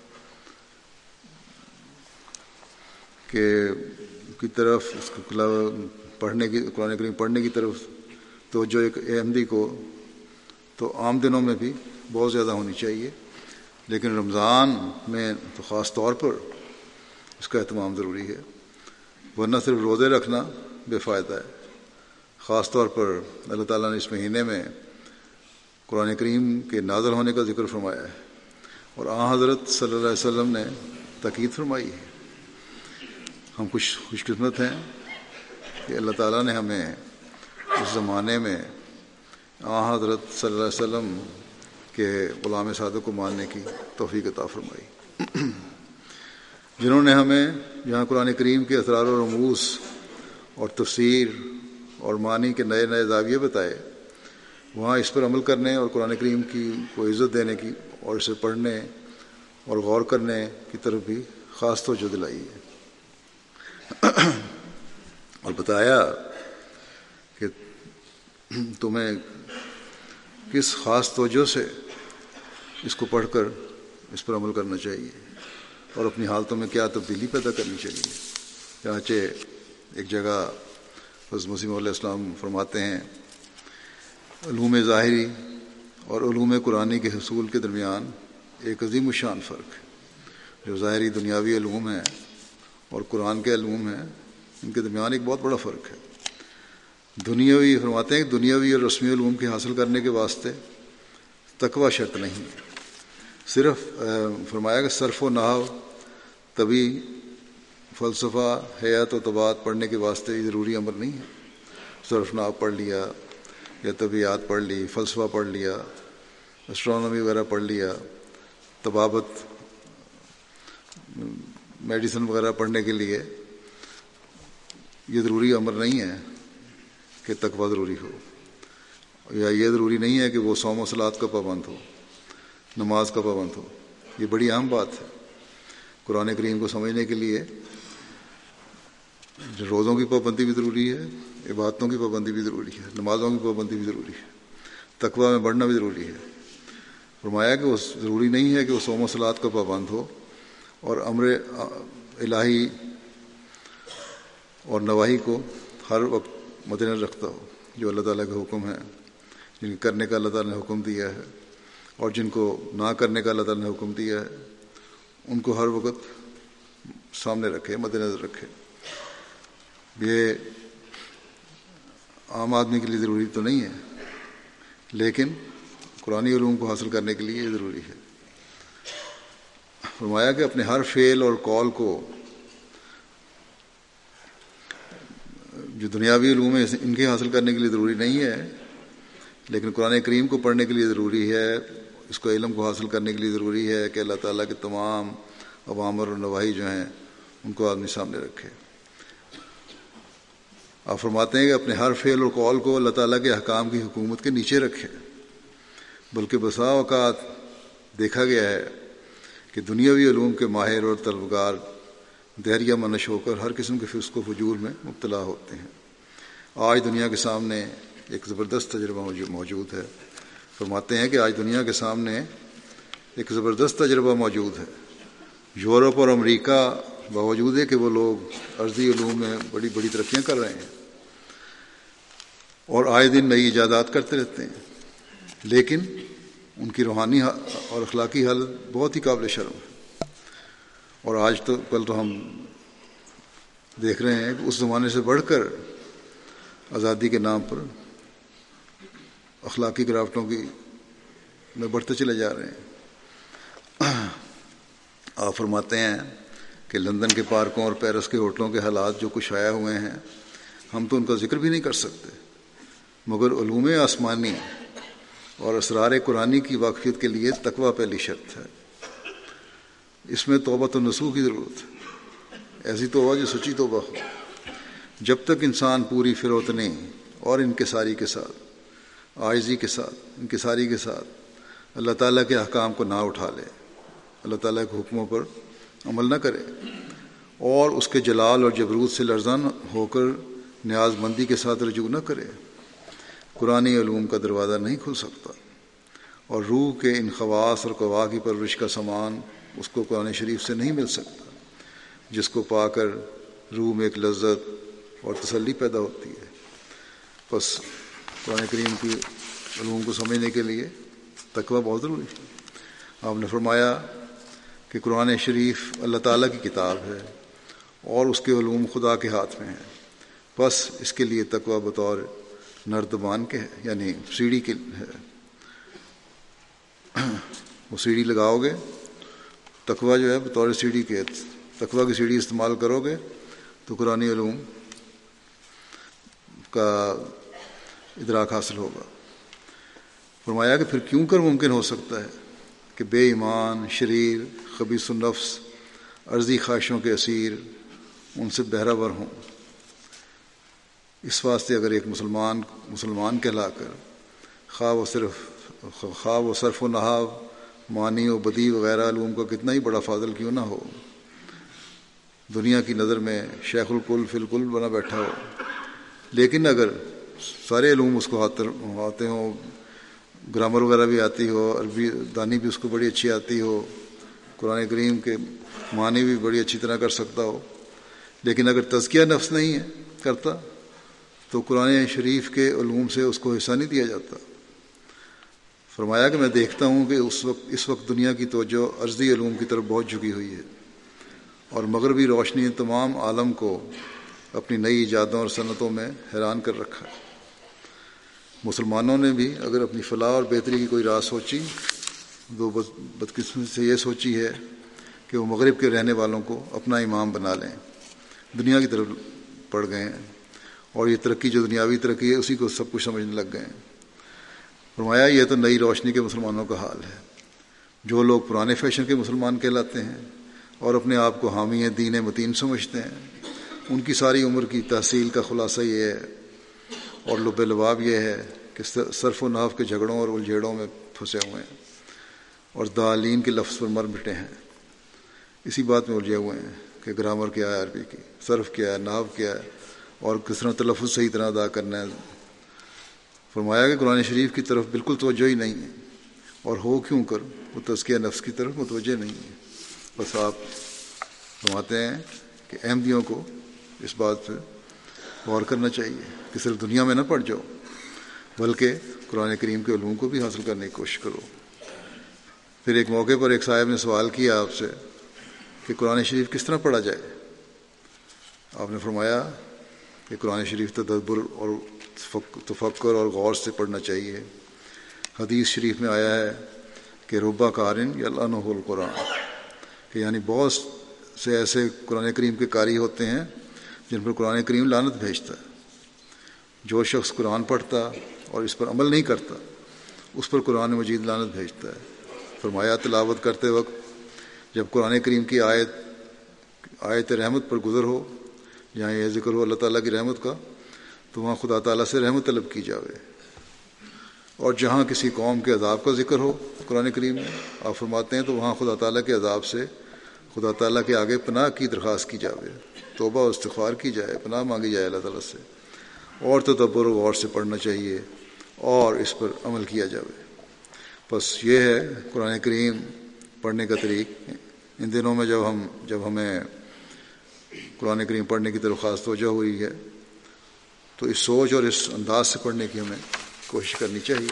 کے کی طرف اس کو پڑھنے کی قرآن کریم پڑھنے کی طرف توجہ ایک احمدی کو تو عام دنوں میں بھی بہت زیادہ ہونی چاہیے، لیکن رمضان میں تو خاص طور پر اس کا اہتمام ضروری ہے، ورنہ صرف روزے رکھنا بے فائدہ ہے. خاص طور پر اللہ تعالیٰ نے اس مہینے میں قرآن کریم کے نازل ہونے کا ذکر فرمایا ہے اور آن حضرت صلی اللہ علیہ وسلم نے تاکید فرمائی ہے. ہم خوش خوش قسمت ہیں کہ اللہ تعالیٰ نے ہمیں اس زمانے میں آن حضرت صلی اللہ علیہ وسلم کے غلام صادق کو ماننے کی توفیق عطا فرمائی. جنہوں نے ہمیں جہاں قرآن کریم کے اسرار و رموز اور تفسیر اور معنی کے نئے نئے زاویے بتائے، وہاں اس پر عمل کرنے اور قرآن کریم کی کو عزت دینے کی اور اسے پڑھنے اور غور کرنے کی طرف بھی خاص توجہ دلائی ہے، اور بتایا کہ تمہیں کس خاص توجہ سے اس کو پڑھ کر اس پر عمل کرنا چاہیے اور اپنی حالتوں میں کیا تبدیلی پیدا کرنی چاہیے۔ چنانچہ ایک جگہ حضرت مسیح علیہ السلام فرماتے ہیں، علوم ظاہری اور علوم قرآنی کے حصول کے درمیان ایک عظیم الشان فرق ہے۔ جو ظاہری دنیاوی علوم ہیں اور قرآن کے علوم ہیں، ان کے درمیان ایک بہت بڑا فرق ہے۔ دنیاوی فرماتے ہیں کہ دنیاوی اور رسمی علوم کے حاصل کرنے کے واسطے تقوی شرط نہیں ہے، صرف فرمایا کہ صرف و نحو، طبی، فلسفہ، حیات و طباعت پڑھنے کے واسطے یہ ضروری امر نہیں ہے۔ صرف نحو پڑھ لیا یا طبیعت پڑھ لی، فلسفہ پڑھ لیا، اسٹرانومی وغیرہ پڑھ لیا، طبابت، میڈیسن وغیرہ پڑھنے کے لیے یہ ضروری امر نہیں ہے کہ تقوی ضروری ہو، یا یہ ضروری نہیں ہے کہ وہ صوم و صلات کا پابند ہو، نماز کا پابند ہو۔ یہ بڑی اہم بات ہے۔ قرآن کریم کو سمجھنے کے لیے روزوں کی پابندی بھی ضروری ہے، عبادتوں کی پابندی بھی ضروری ہے، نمازوں کی پابندی بھی ضروری ہے، تقوی میں بڑھنا بھی ضروری ہے۔ فرمایا کہ وہ ضروری نہیں ہے کہ وہ صوم و صلات کا پابند ہو اور امر الہی اور نواہی کو ہر وقت مد نظر رکھتا ہو، جو اللہ تعالیٰ کے حکم ہیں، جن کو کرنے کا اللہ تعالیٰ نے حکم دیا ہے اور جن کو نہ کرنے کا اللہ تعالیٰ نے حکم دیا ہے، ان کو ہر وقت سامنے رکھے، مد نظر رکھے۔ یہ عام آدمی کے لیے ضروری تو نہیں ہے، لیکن قرآنی علوم کو حاصل کرنے کے لیے یہ ضروری ہے۔ فرمایا کہ اپنے ہر فعل اور قول کو، جو دنیاوی علوم ہے ان کے حاصل کرنے کے لیے ضروری نہیں ہے، لیکن قرآن کریم کو پڑھنے کے لیے ضروری ہے، اس کو علم کو حاصل کرنے کے لیے ضروری ہے کہ اللہ تعالیٰ کے تمام اوامر اور نواہی جو ہیں ان کو آدمی سامنے رکھے۔ آپ فرماتے ہیں کہ اپنے ہر فعل اور قول کو اللہ تعالیٰ کے احکام کی حکومت کے نیچے رکھے، بلکہ بسا اوقات دیکھا گیا ہے کہ دنیاوی علوم کے ماہر اور طلبگار دہریہ منش ہو کر ہر قسم کے فسق و فجور میں مبتلا ہوتے ہیں۔ آج دنیا کے سامنے ایک زبردست تجربہ موجود ہے۔ فرماتے ہیں کہ آج دنیا کے سامنے ایک زبردست تجربہ موجود ہے۔ یورپ اور امریکہ باوجود ہے کہ وہ لوگ عرضی علوم میں بڑی بڑی ترقیاں کر رہے ہیں اور آئے دن نئی ایجادات کرتے رہتے ہیں، لیکن ان کی روحانی اور اخلاقی حالت بہت ہی قابل شرم ہے۔ اور آج تو کل تو ہم دیکھ رہے ہیں کہ اس زمانے سے بڑھ کر آزادی کے نام پر اخلاقی گراوٹوں کی میں بڑھتے چلے جا رہے ہیں۔ آپ فرماتے ہیں کہ لندن کے پارکوں اور پیرس کے ہوٹلوں کے حالات جو کچھ آیا ہوئے ہیں، ہم تو ان کا ذکر بھی نہیں کر سکتے، مگر علوم آسمانی اور اسرار قرآنی کی واقفیت کے لیے تقوی پہلی شرط ہے۔ اس میں توبہ و نصوح کی ضرورت ہے، ایسی توبہ جو سچی توبہ ہو۔ جب تک انسان پوری فروتنی اور انکساری کے ساتھ، عاجزی کے ساتھ، انکساری کے ساتھ اللہ تعالیٰ کے احکام کو نہ اٹھا لے، اللہ تعالیٰ کے حکموں پر عمل نہ کرے اور اس کے جلال اور جبروت سے لرزاں ہو کر نیاز مندی کے ساتھ رجوع نہ کرے، قرآنی علوم کا دروازہ نہیں کھل سکتا، اور روح کے ان خواص اور قوا کی پرورش کا سامان اس کو قرآن شریف سے نہیں مل سکتا، جس کو پا کر روح میں ایک لذت اور تسلی پیدا ہوتی ہے۔ بس قرآن کریم کی علوم کو سمجھنے کے لیے تقوی بہت ضروری ہے۔ آپ نے فرمایا کہ قرآن شریف اللہ تعالیٰ کی کتاب ہے اور اس کے علوم خدا کے ہاتھ میں ہیں، بس اس کے لیے تقوی بطور نردبان کے ہے، یعنی سیڑھی کے ہے۔ وہ سیڑھی لگاؤ گے، تقوی جو ہے بطور سیڑھی کے، تقوی کی سیڑھی استعمال کرو گے تو قرآن علوم کا ادراک حاصل ہوگا۔ فرمایا کہ پھر کیوں کر ممکن ہو سکتا ہے کہ بے ایمان، شریر، خبیث النفس عرضی خواہشوں کے اسیر ان سے بہرہور ہوں۔ اس واسطے اگر ایک مسلمان مسلمان کہلا کر خواہ وہ صرف خواہ وہ صرف و نحو، معنی و بدیع وغیرہ علوم کا کتنا ہی بڑا فاضل کیوں نہ ہو، دنیا کی نظر میں شیخ الکل فی الکل بنا بیٹھا ہو، لیکن اگر سارے علوم اس کو آتے ہوں، گرامر وغیرہ بھی آتی ہو، عربی دانی بھی اس کو بڑی اچھی آتی ہو، قرآن کریم کے معنی بھی بڑی اچھی طرح کر سکتا ہو، لیکن اگر تزکیہ نفس نہیں ہے کرتا تو قرآن شریف کے علوم سے اس کو حصہ نہیں دیا جاتا۔ فرمایا کہ میں دیکھتا ہوں کہ اس وقت اس وقت دنیا کی توجہ عرضی علوم کی طرف بہت جھکی ہوئی ہے، اور مغربی روشنی نے تمام عالم کو اپنی نئی ایجادوں اور صنعتوں میں حیران کر رکھا ہے۔ مسلمانوں نے بھی اگر اپنی فلاح اور بہتری کی کوئی راہ سوچی تو بدقسمتی سے یہ سوچی ہے کہ وہ مغرب کے رہنے والوں کو اپنا امام بنا لیں، دنیا کی طرف پڑ گئے ہیں، اور یہ ترقی جو دنیاوی ترقی ہے اسی کو سب کچھ سمجھنے لگ گئے ہیں۔ فرمایا یہ تو نئی روشنی کے مسلمانوں کا حال ہے۔ جو لوگ پرانے فیشن کے مسلمان کہلاتے ہیں اور اپنے آپ کو حامی دین متین سمجھتے ہیں، ان کی ساری عمر کی تحصیل کا خلاصہ یہ ہے اور لب لباب یہ ہے کہ صرف و نحو کے جھگڑوں اور الجھیڑوں میں پھنسے ہوئے ہیں اور دالین کے لفظ پر مر مٹے ہیں، اسی بات میں الجھے ہوئے ہیں کہ گرامر کیا ہے، عربی کی صرف کیا ہے، نحو کیا ہے، اور کس طرح تلفظ صحیح طرح ادا کرنا ہے۔ فرمایا کہ قرآن شریف کی طرف بالکل توجہ ہی نہیں ہے، اور ہو کیوں کر وہ تزکیہ نفس کی طرف متوجہ نہیں ہے۔ بس آپ فرماتے ہیں کہ احمدیوں کو اس بات پہ غور کرنا چاہیے کہ صرف دنیا میں نہ پڑ جاؤ، بلکہ قرآن کریم کے علوم کو بھی حاصل کرنے کی کوشش کرو۔ پھر ایک موقع پر ایک صاحب نے سوال کیا آپ سے کہ قرآن شریف کس طرح پڑھا جائے؟ آپ نے فرمایا کہ قرآن شریف تدبر اور تفکر اور غور سے پڑھنا چاہیے۔ حدیث شریف میں آیا ہے کہ ربا قارن یلعنہ القرآن، کہ یعنی بہت سے ایسے قرآن کریم کے قاری ہوتے ہیں جن پر قرآن کریم لعنت بھیجتا ہے۔ جو شخص قرآن پڑھتا اور اس پر عمل نہیں کرتا اس پر قرآن مجید لعنت بھیجتا ہے۔ فرمایا تلاوت کرتے وقت جب قرآن کریم کی آیت آیت رحمت پر گزر ہو، جہاں یہ ذکر ہو اللہ تعالیٰ کی رحمت کا، تو وہاں خدا تعالیٰ سے رحمت طلب کی جاوے، اور جہاں کسی قوم کے عذاب کا ذکر ہو قرآن کریم میں آپ فرماتے ہیں تو وہاں خدا تعالیٰ کے عذاب سے خدا تعالیٰ کے آگے پناہ کی درخواست کی جاوے، توبہ و استغفار کی جائے، پناہ مانگی جائے اللہ تعالیٰ سے، اور تدبر و غور سے پڑھنا چاہیے اور اس پر عمل کیا جاوے۔ بس یہ ہے قرآن کریم پڑھنے کا طریق۔ ان دنوں میں جب ہم جب ہمیں قرآن کریم پڑھنے کی طرف خاص توجہ ہوئی ہے تو اس سوچ اور اس انداز سے پڑھنے کی ہمیں کوشش کرنی چاہیے۔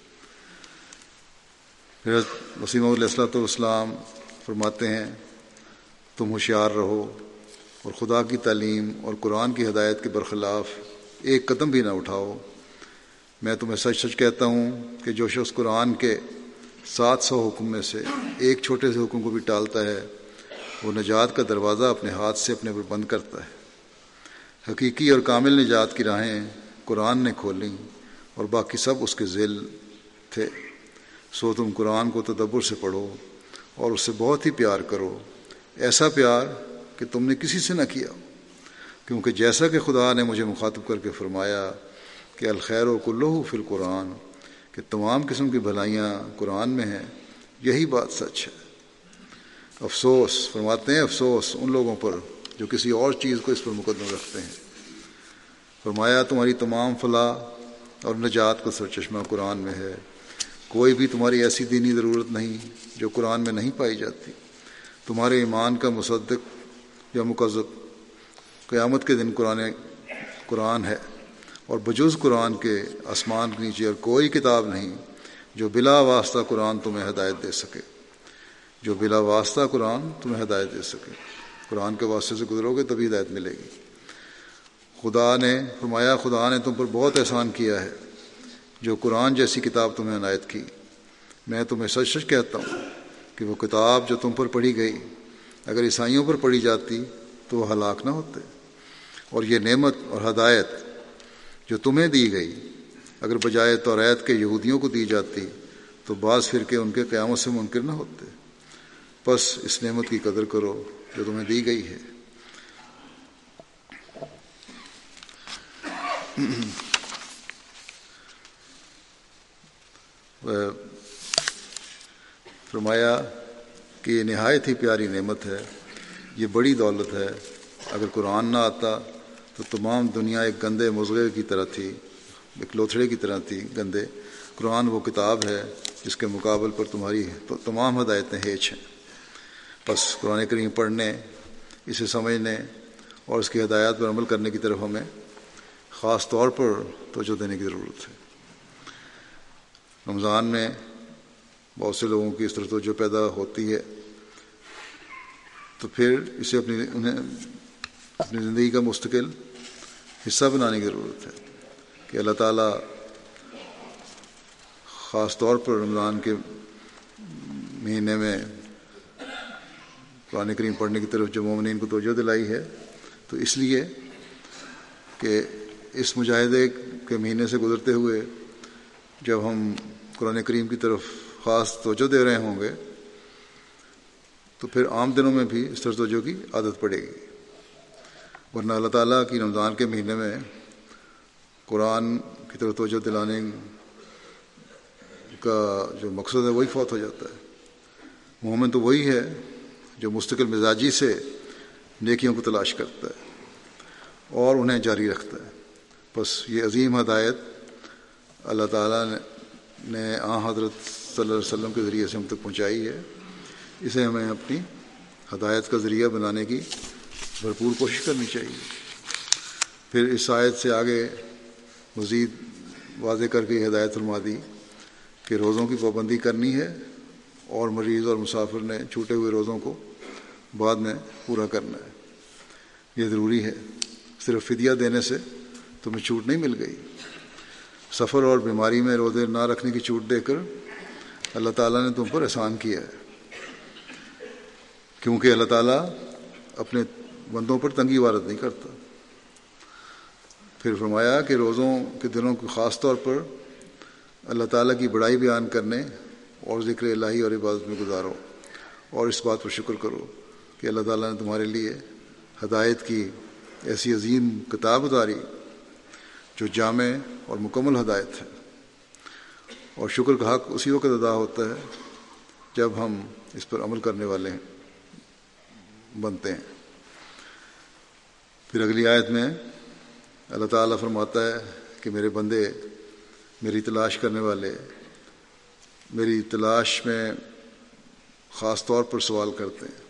پھر وسیم علیہ الصلوۃ والسلام فرماتے ہیں تم ہوشیار رہو اور خدا کی تعلیم اور قرآن کی ہدایت کے برخلاف ایک قدم بھی نہ اٹھاؤ۔ میں تمہیں سچ سچ کہتا ہوں کہ جو شخص قرآن کے سات سو حکم میں سے ایک چھوٹے سے حکم کو بھی ٹالتا ہے وہ نجات کا دروازہ اپنے ہاتھ سے اپنے پر بند کرتا ہے۔ حقیقی اور کامل نجات کی راہیں قرآن نے کھولیں اور باقی سب اس کے ذیل تھے، سو تم قرآن کو تدبر سے پڑھو اور اس سے بہت ہی پیار کرو، ایسا پیار کہ تم نے کسی سے نہ کیا، کیونکہ جیسا کہ خدا نے مجھے مخاطب کر کے فرمایا کہ الخیر و کلہ فی القرآن، کہ تمام قسم کی بھلائیاں قرآن میں ہیں، یہی بات سچ ہے۔ افسوس فرماتے ہیں افسوس ان لوگوں پر جو کسی اور چیز کو اس پر مقدم رکھتے ہیں۔ فرمایا تمہاری تمام فلاح اور نجات کا سرچشمہ قرآن میں ہے، کوئی بھی تمہاری ایسی دینی ضرورت نہیں جو قرآن میں نہیں پائی جاتی۔ تمہارے ایمان کا مصدق یا مکذب قیامت کے دن قرآن قرآن ہے، اور بجز قرآن کے آسمان کے نیچے اور کوئی کتاب نہیں جو بلا واسطہ قرآن تمہیں ہدایت دے سکے، جو بلا واسطہ قرآن تمہیں ہدایت دے سکے۔ قرآن کے واسطے سے گزرو گے تبھی ہدایت ملے گی۔ خدا نے فرمایا خدا نے تم پر بہت احسان کیا ہے جو قرآن جیسی کتاب تمہیں عنایت کی۔ میں تمہیں سچ سچ کہتا ہوں کہ وہ کتاب جو تم پر پڑھی گئی اگر عیسائیوں پر پڑھی جاتی تو وہ ہلاک نہ ہوتے، اور یہ نعمت اور ہدایت جو تمہیں دی گئی اگر بجائے توریت کے یہودیوں کو دی جاتی تو بعض فرقے ان کے قیامت سے منکر نہ ہوتے۔ پس اس نعمت کی قدر کرو جو تمہیں دی گئی ہے۔ فرمایا کہ یہ نہایت ہی پیاری نعمت ہے، یہ بڑی دولت ہے۔ اگر قرآن نہ آتا تو تمام دنیا ایک گندے مضغے کی طرح تھی، ایک لوتھڑے کی طرح تھی گندے۔ قرآن وہ کتاب ہے جس کے مقابل پر تمہاری تمام ہدایتیں ہیچ ہیں۔ بس قرآن کریم پڑھنے، اسے سمجھنے اور اس کی ہدایات پر عمل کرنے کی طرف ہمیں خاص طور پر توجہ دینے کی ضرورت ہے۔ رمضان میں بہت سے لوگوں کی اس طرح توجہ پیدا ہوتی ہے، تو پھر اسے اپنی انہیں اپنی زندگی کا مستقل حصہ بنانے کی ضرورت ہے کہ اللہ تعالیٰ خاص طور پر رمضان کے مہینے میں قرآن کریم پڑھنے کی طرف جو مومنین کو توجہ دلائی ہے، تو اس لیے کہ اس مجاہدے کے مہینے سے گزرتے ہوئے جب ہم قرآن کریم کی طرف خاص توجہ دے رہے ہوں گے تو پھر عام دنوں میں بھی اس طرح توجہ کی عادت پڑے گی، ورنہ اللہ تعالیٰ کی رمضان کے مہینے میں قرآن کی طرف توجہ دلانے کا جو مقصد ہے وہی فوت ہو جاتا ہے۔ مومن تو وہی ہے جو مستقل مزاجی سے نیکیوں کو تلاش کرتا ہے اور انہیں جاری رکھتا ہے۔ بس یہ عظیم ہدایت اللہ تعالیٰ نے آن حضرت صلی اللہ علیہ وسلم کے ذریعے سے ہم تک پہنچائی ہے، اسے ہمیں اپنی ہدایت کا ذریعہ بنانے کی بھرپور کوشش کرنی چاہیے۔ پھر اس آیت سے آگے مزید واضح کر کے ہدایت فرما دی کہ روزوں کی پابندی کرنی ہے اور مریض اور مسافر نے چھوٹے ہوئے روزوں کو بعد میں پورا کرنا ہے۔ یہ ضروری ہے، صرف فدیہ دینے سے تمہیں چھوٹ نہیں مل گئی۔ سفر اور بیماری میں روزے نہ رکھنے کی چھوٹ دے کر اللہ تعالیٰ نے تم پر احسان کیا ہے، کیونکہ اللہ تعالیٰ اپنے بندوں پر تنگی وارد نہیں کرتا۔ پھر فرمایا کہ روزوں کے دنوں کو خاص طور پر اللہ تعالیٰ کی بڑائی بیان کرنے اور ذکر الہی اور عبادت میں گزارو، اور اس بات پر شکر کرو کہ اللہ تعالیٰ نے تمہارے لیے ہدایت کی ایسی عظیم کتاب اتاری جو جامع اور مکمل ہدایت ہے، اور شکر کا حق اسی وقت ادا ہوتا ہے جب ہم اس پر عمل کرنے والے بنتے ہیں۔ پھر اگلی آیت میں اللہ تعالیٰ فرماتا ہے کہ میرے بندے، میری تلاش کرنے والے میری تلاش میں خاص طور پر سوال کرتے ہیں۔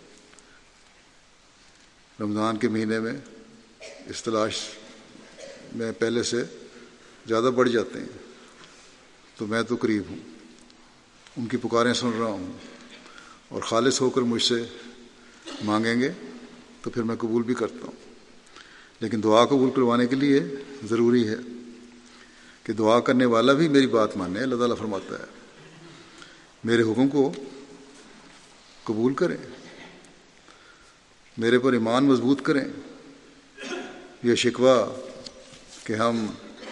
رمضان کے مہینے میں اس تلاش میں پہلے سے زیادہ بڑھ جاتے ہیں، تو میں تو قریب ہوں، ان کی پکاریں سن رہا ہوں، اور خالص ہو کر مجھ سے مانگیں گے تو پھر میں قبول بھی کرتا ہوں۔ لیکن دعا قبول کروانے کے لیے ضروری ہے کہ دعا کرنے والا بھی میری بات مانے۔ اللہ تعالیٰ فرماتا ہے میرے حکم کو قبول کریں، میرے پر ایمان مضبوط کریں۔ یہ شکوہ کہ ہم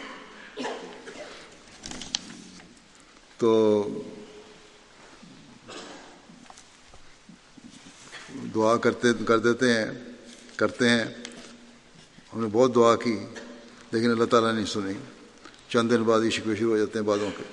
تو دعا کرتے کر دیتے ہیں کرتے ہیں ہم نے بہت دعا کی لیکن اللہ تعالیٰ نے نہیں سنی، چند دن بعد ہی شکوے شروع ہو جاتے ہیں بعضوں کے۔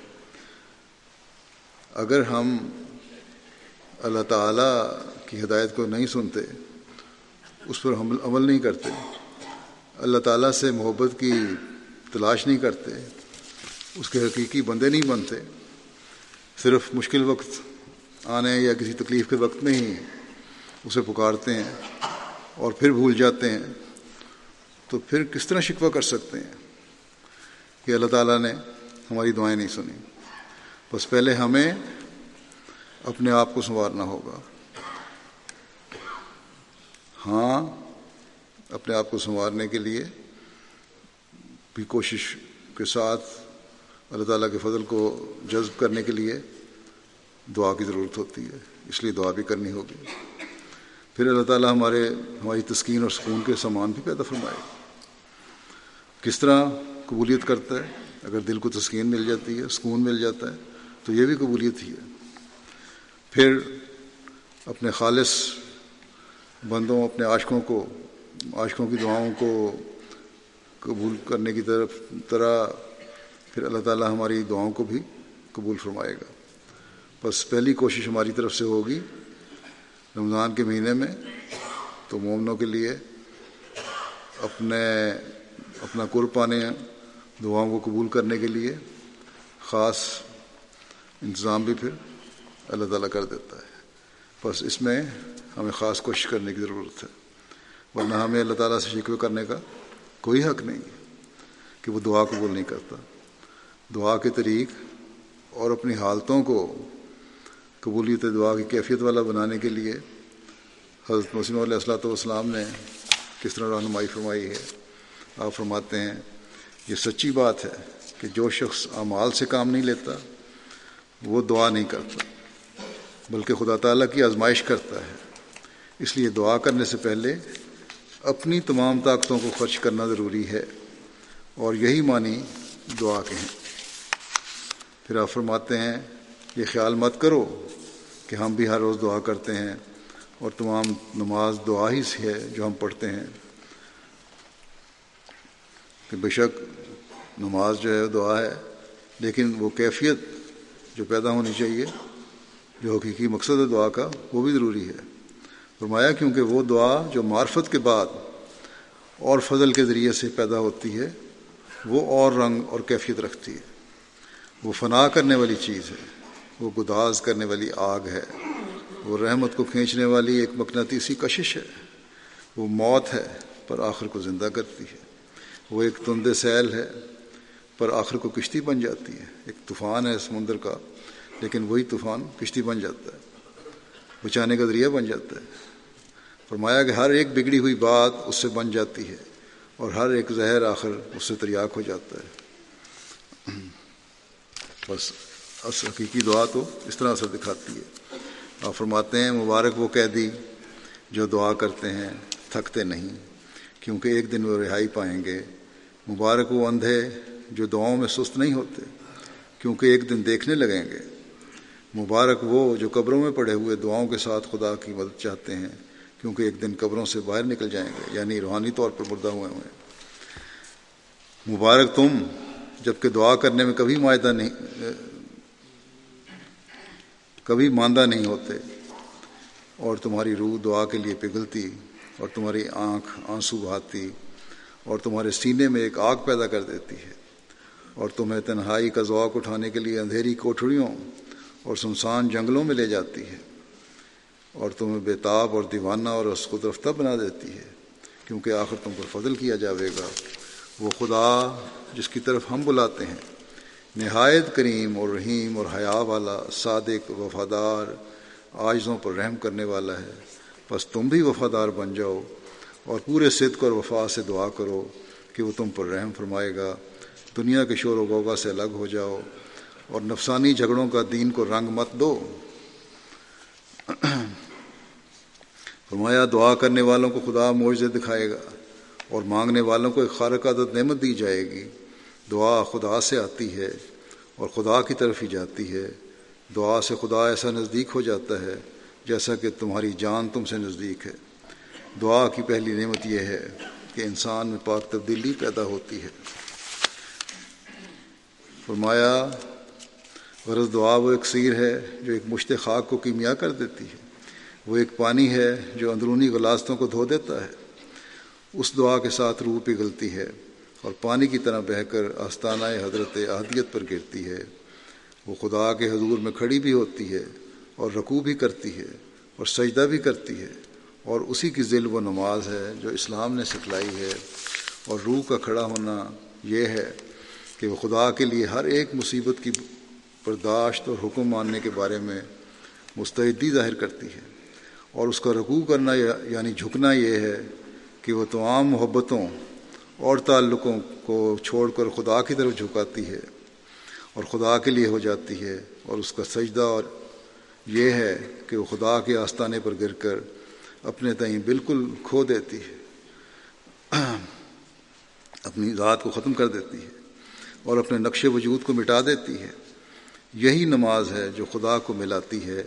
اگر ہم اللہ تعالیٰ کی ہدایت کو نہیں سنتے، اس پر ہم عمل نہیں کرتے، اللہ تعالیٰ سے محبت کی تلاش نہیں کرتے، اس کے حقیقی بندے نہیں بنتے، صرف مشکل وقت آنے یا کسی تکلیف کے وقت میں ہی اسے پکارتے ہیں اور پھر بھول جاتے ہیں، تو پھر کس طرح شکوہ کر سکتے ہیں کہ اللہ تعالیٰ نے ہماری دعائیں نہیں سنی؟ بس پہلے ہمیں اپنے آپ کو سنوارنا ہوگا۔ ہاں، اپنے آپ کو سنوارنے کے لیے بھی کوشش کے ساتھ اللہ تعالیٰ کے فضل کو جذب کرنے کے لیے دعا کی ضرورت ہوتی ہے، اس لیے دعا بھی کرنی ہوگی۔ پھر اللہ تعالیٰ ہمارے ہماری تسکین اور سکون کے سامان بھی پیدا فرمائے۔ کس طرح قبولیت کرتا ہے؟ اگر دل کو تسکین مل جاتی ہے، سکون مل جاتا ہے، تو یہ بھی قبولیت ہی ہے۔ پھر اپنے خالص بندوں، اپنے عاشقوں کو عاشقوں کی دعاؤں کو قبول کرنے کی طرف طرح پھر اللہ تعالیٰ ہماری دعاؤں کو بھی قبول فرمائے گا۔ بس پہلی کوشش ہماری طرف سے ہوگی رمضان کے مہینے میں تو مومنوں کے لیے اپنے اپنا قرب پانے، دعاؤں کو قبول کرنے کے لیے خاص انتظام بھی پھر اللہ تعالیٰ کر دیتا ہے۔ بس اس میں ہمیں خاص کوشش کرنے کی ضرورت ہے، ورنہ ہمیں اللہ تعالیٰ سے شکوے کرنے کا کوئی حق نہیں کہ وہ دعا قبول نہیں کرتا۔ دعا کے طریق اور اپنی حالتوں کو قبولیت دعا کی کیفیت والا بنانے کے لیے حضرت مسیح علیہ الصلوۃ والسلام نے کس طرح رہنمائی فرمائی ہے۔ آپ فرماتے ہیں یہ سچی بات ہے کہ جو شخص اعمال سے کام نہیں لیتا وہ دعا نہیں کرتا بلکہ خدا تعالیٰ کی آزمائش کرتا ہے۔ اس لیے دعا کرنے سے پہلے اپنی تمام طاقتوں کو خرچ کرنا ضروری ہے، اور یہی معنی دعا کے ہیں۔ پھر آپ فرماتے ہیں یہ خیال مت کرو کہ ہم بھی ہر روز دعا کرتے ہیں اور تمام نماز دعا ہی سے ہے جو ہم پڑھتے ہیں، کہ بے شک نماز جو ہے دعا ہے، لیکن وہ کیفیت جو پیدا ہونی چاہیے، جو حقیقی مقصد ہے دعا کا، وہ بھی ضروری ہے۔ فرمایا کیونکہ وہ دعا جو معرفت کے بعد اور فضل کے ذریعے سے پیدا ہوتی ہے وہ اور رنگ اور کیفیت رکھتی ہے۔ وہ فنا کرنے والی چیز ہے، وہ گداز کرنے والی آگ ہے، وہ رحمت کو کھینچنے والی ایک مقناطیسی کشش ہے، وہ موت ہے پر آخر کو زندہ کرتی ہے، وہ ایک تند سیل ہے پر آخر کو کشتی بن جاتی ہے، ایک طوفان ہے سمندر کا لیکن وہی طوفان کشتی بن جاتا ہے، بچانے کا ذریعہ بن جاتا ہے۔ فرمایا کہ ہر ایک بگڑی ہوئی بات اس سے بن جاتی ہے اور ہر ایک زہر آخر اس سے تریاک ہو جاتا ہے۔ بس حقیقی دعا تو اس طرح اثر دکھاتی ہے۔ آپ فرماتے ہیں مبارک وہ قیدی جو دعا کرتے ہیں تھکتے نہیں، کیونکہ ایک دن وہ رہائی پائیں گے۔ مبارک وہ اندھے جو دعاؤں میں سست نہیں ہوتے، کیونکہ ایک دن دیکھنے لگیں گے۔ مبارک وہ جو قبروں میں پڑے ہوئے دعاؤں کے ساتھ خدا کی مدد چاہتے ہیں، کیونکہ ایک دن قبروں سے باہر نکل جائیں گے، یعنی روحانی طور پر مردہ ہوئے ہوئے ہیں۔ مبارک تم جبکہ دعا کرنے میں کبھی مائدہ نہیں کبھی ماندہ نہیں ہوتے، اور تمہاری روح دعا کے لیے پگھلتی اور تمہاری آنکھ آنسو بہاتی اور تمہارے سینے میں ایک آگ پیدا کر دیتی ہے، اور تمہیں تنہائی کا ذوق اٹھانے کے لیے اندھیری کوٹھڑیوں اور سنسان جنگلوں میں لے جاتی ہے، اور تمہیں بےتاب اور دیوانہ اور رسخ رفتہ بنا دیتی ہے، کیونکہ آخر تم پر فضل کیا جاوے گا۔ وہ خدا جس کی طرف ہم بلاتے ہیں نہایت کریم اور رحیم اور حیا والا، صادق، وفادار، عاجزوں پر رحم کرنے والا ہے۔ بس تم بھی وفادار بن جاؤ اور پورے صدق اور وفا سے دعا کرو کہ وہ تم پر رحم فرمائے گا۔ دنیا کے شور و غوغا سے الگ ہو جاؤ اور نفسانی جھگڑوں کا دین کو رنگ مت دو۔ فرمایا دعا کرنے والوں کو خدا معجزے دکھائے گا اور مانگنے والوں کو ایک خارق عادت نعمت دی جائے گی۔ دعا خدا سے آتی ہے اور خدا کی طرف ہی جاتی ہے۔ دعا سے خدا ایسا نزدیک ہو جاتا ہے جیسا کہ تمہاری جان تم سے نزدیک ہے۔ دعا کی پہلی نعمت یہ ہے کہ انسان میں پاک تبدیلی پیدا ہوتی ہے۔ فرمایا غرض دعا وہ اکسیر ہے جو ایک مشت خاک کو کیمیا کر دیتی ہے، وہ ایک پانی ہے جو اندرونی غلاظتوں کو دھو دیتا ہے۔ اس دعا کے ساتھ روح پگھلتی ہے اور پانی کی طرح بہہ کر آستانہ حضرت احدیت پر گرتی ہے۔ وہ خدا کے حضور میں کھڑی بھی ہوتی ہے اور رکوع بھی کرتی ہے اور سجدہ بھی کرتی ہے، اور اسی کی ذل و نماز ہے جو اسلام نے سکھلائی ہے۔ اور روح کا کھڑا ہونا یہ ہے کہ وہ خدا کے لیے ہر ایک مصیبت کی برداشت اور حکم ماننے کے بارے میں مستعدی ظاہر کرتی ہے، اور اس کا رکوع کرنا یعنی جھکنا یہ ہے کہ وہ تمام محبتوں اور تعلقوں کو چھوڑ کر خدا کی طرف جھکاتی ہے اور خدا کے لیے ہو جاتی ہے۔ اور اس کا سجدہ اور یہ ہے کہ وہ خدا کے آستانے پر گر کر اپنے تئیں بالکل کھو دیتی ہے، اپنی ذات کو ختم کر دیتی ہے اور اپنے نقش وجود کو مٹا دیتی ہے۔ یہی نماز ہے جو خدا کو ملاتی ہے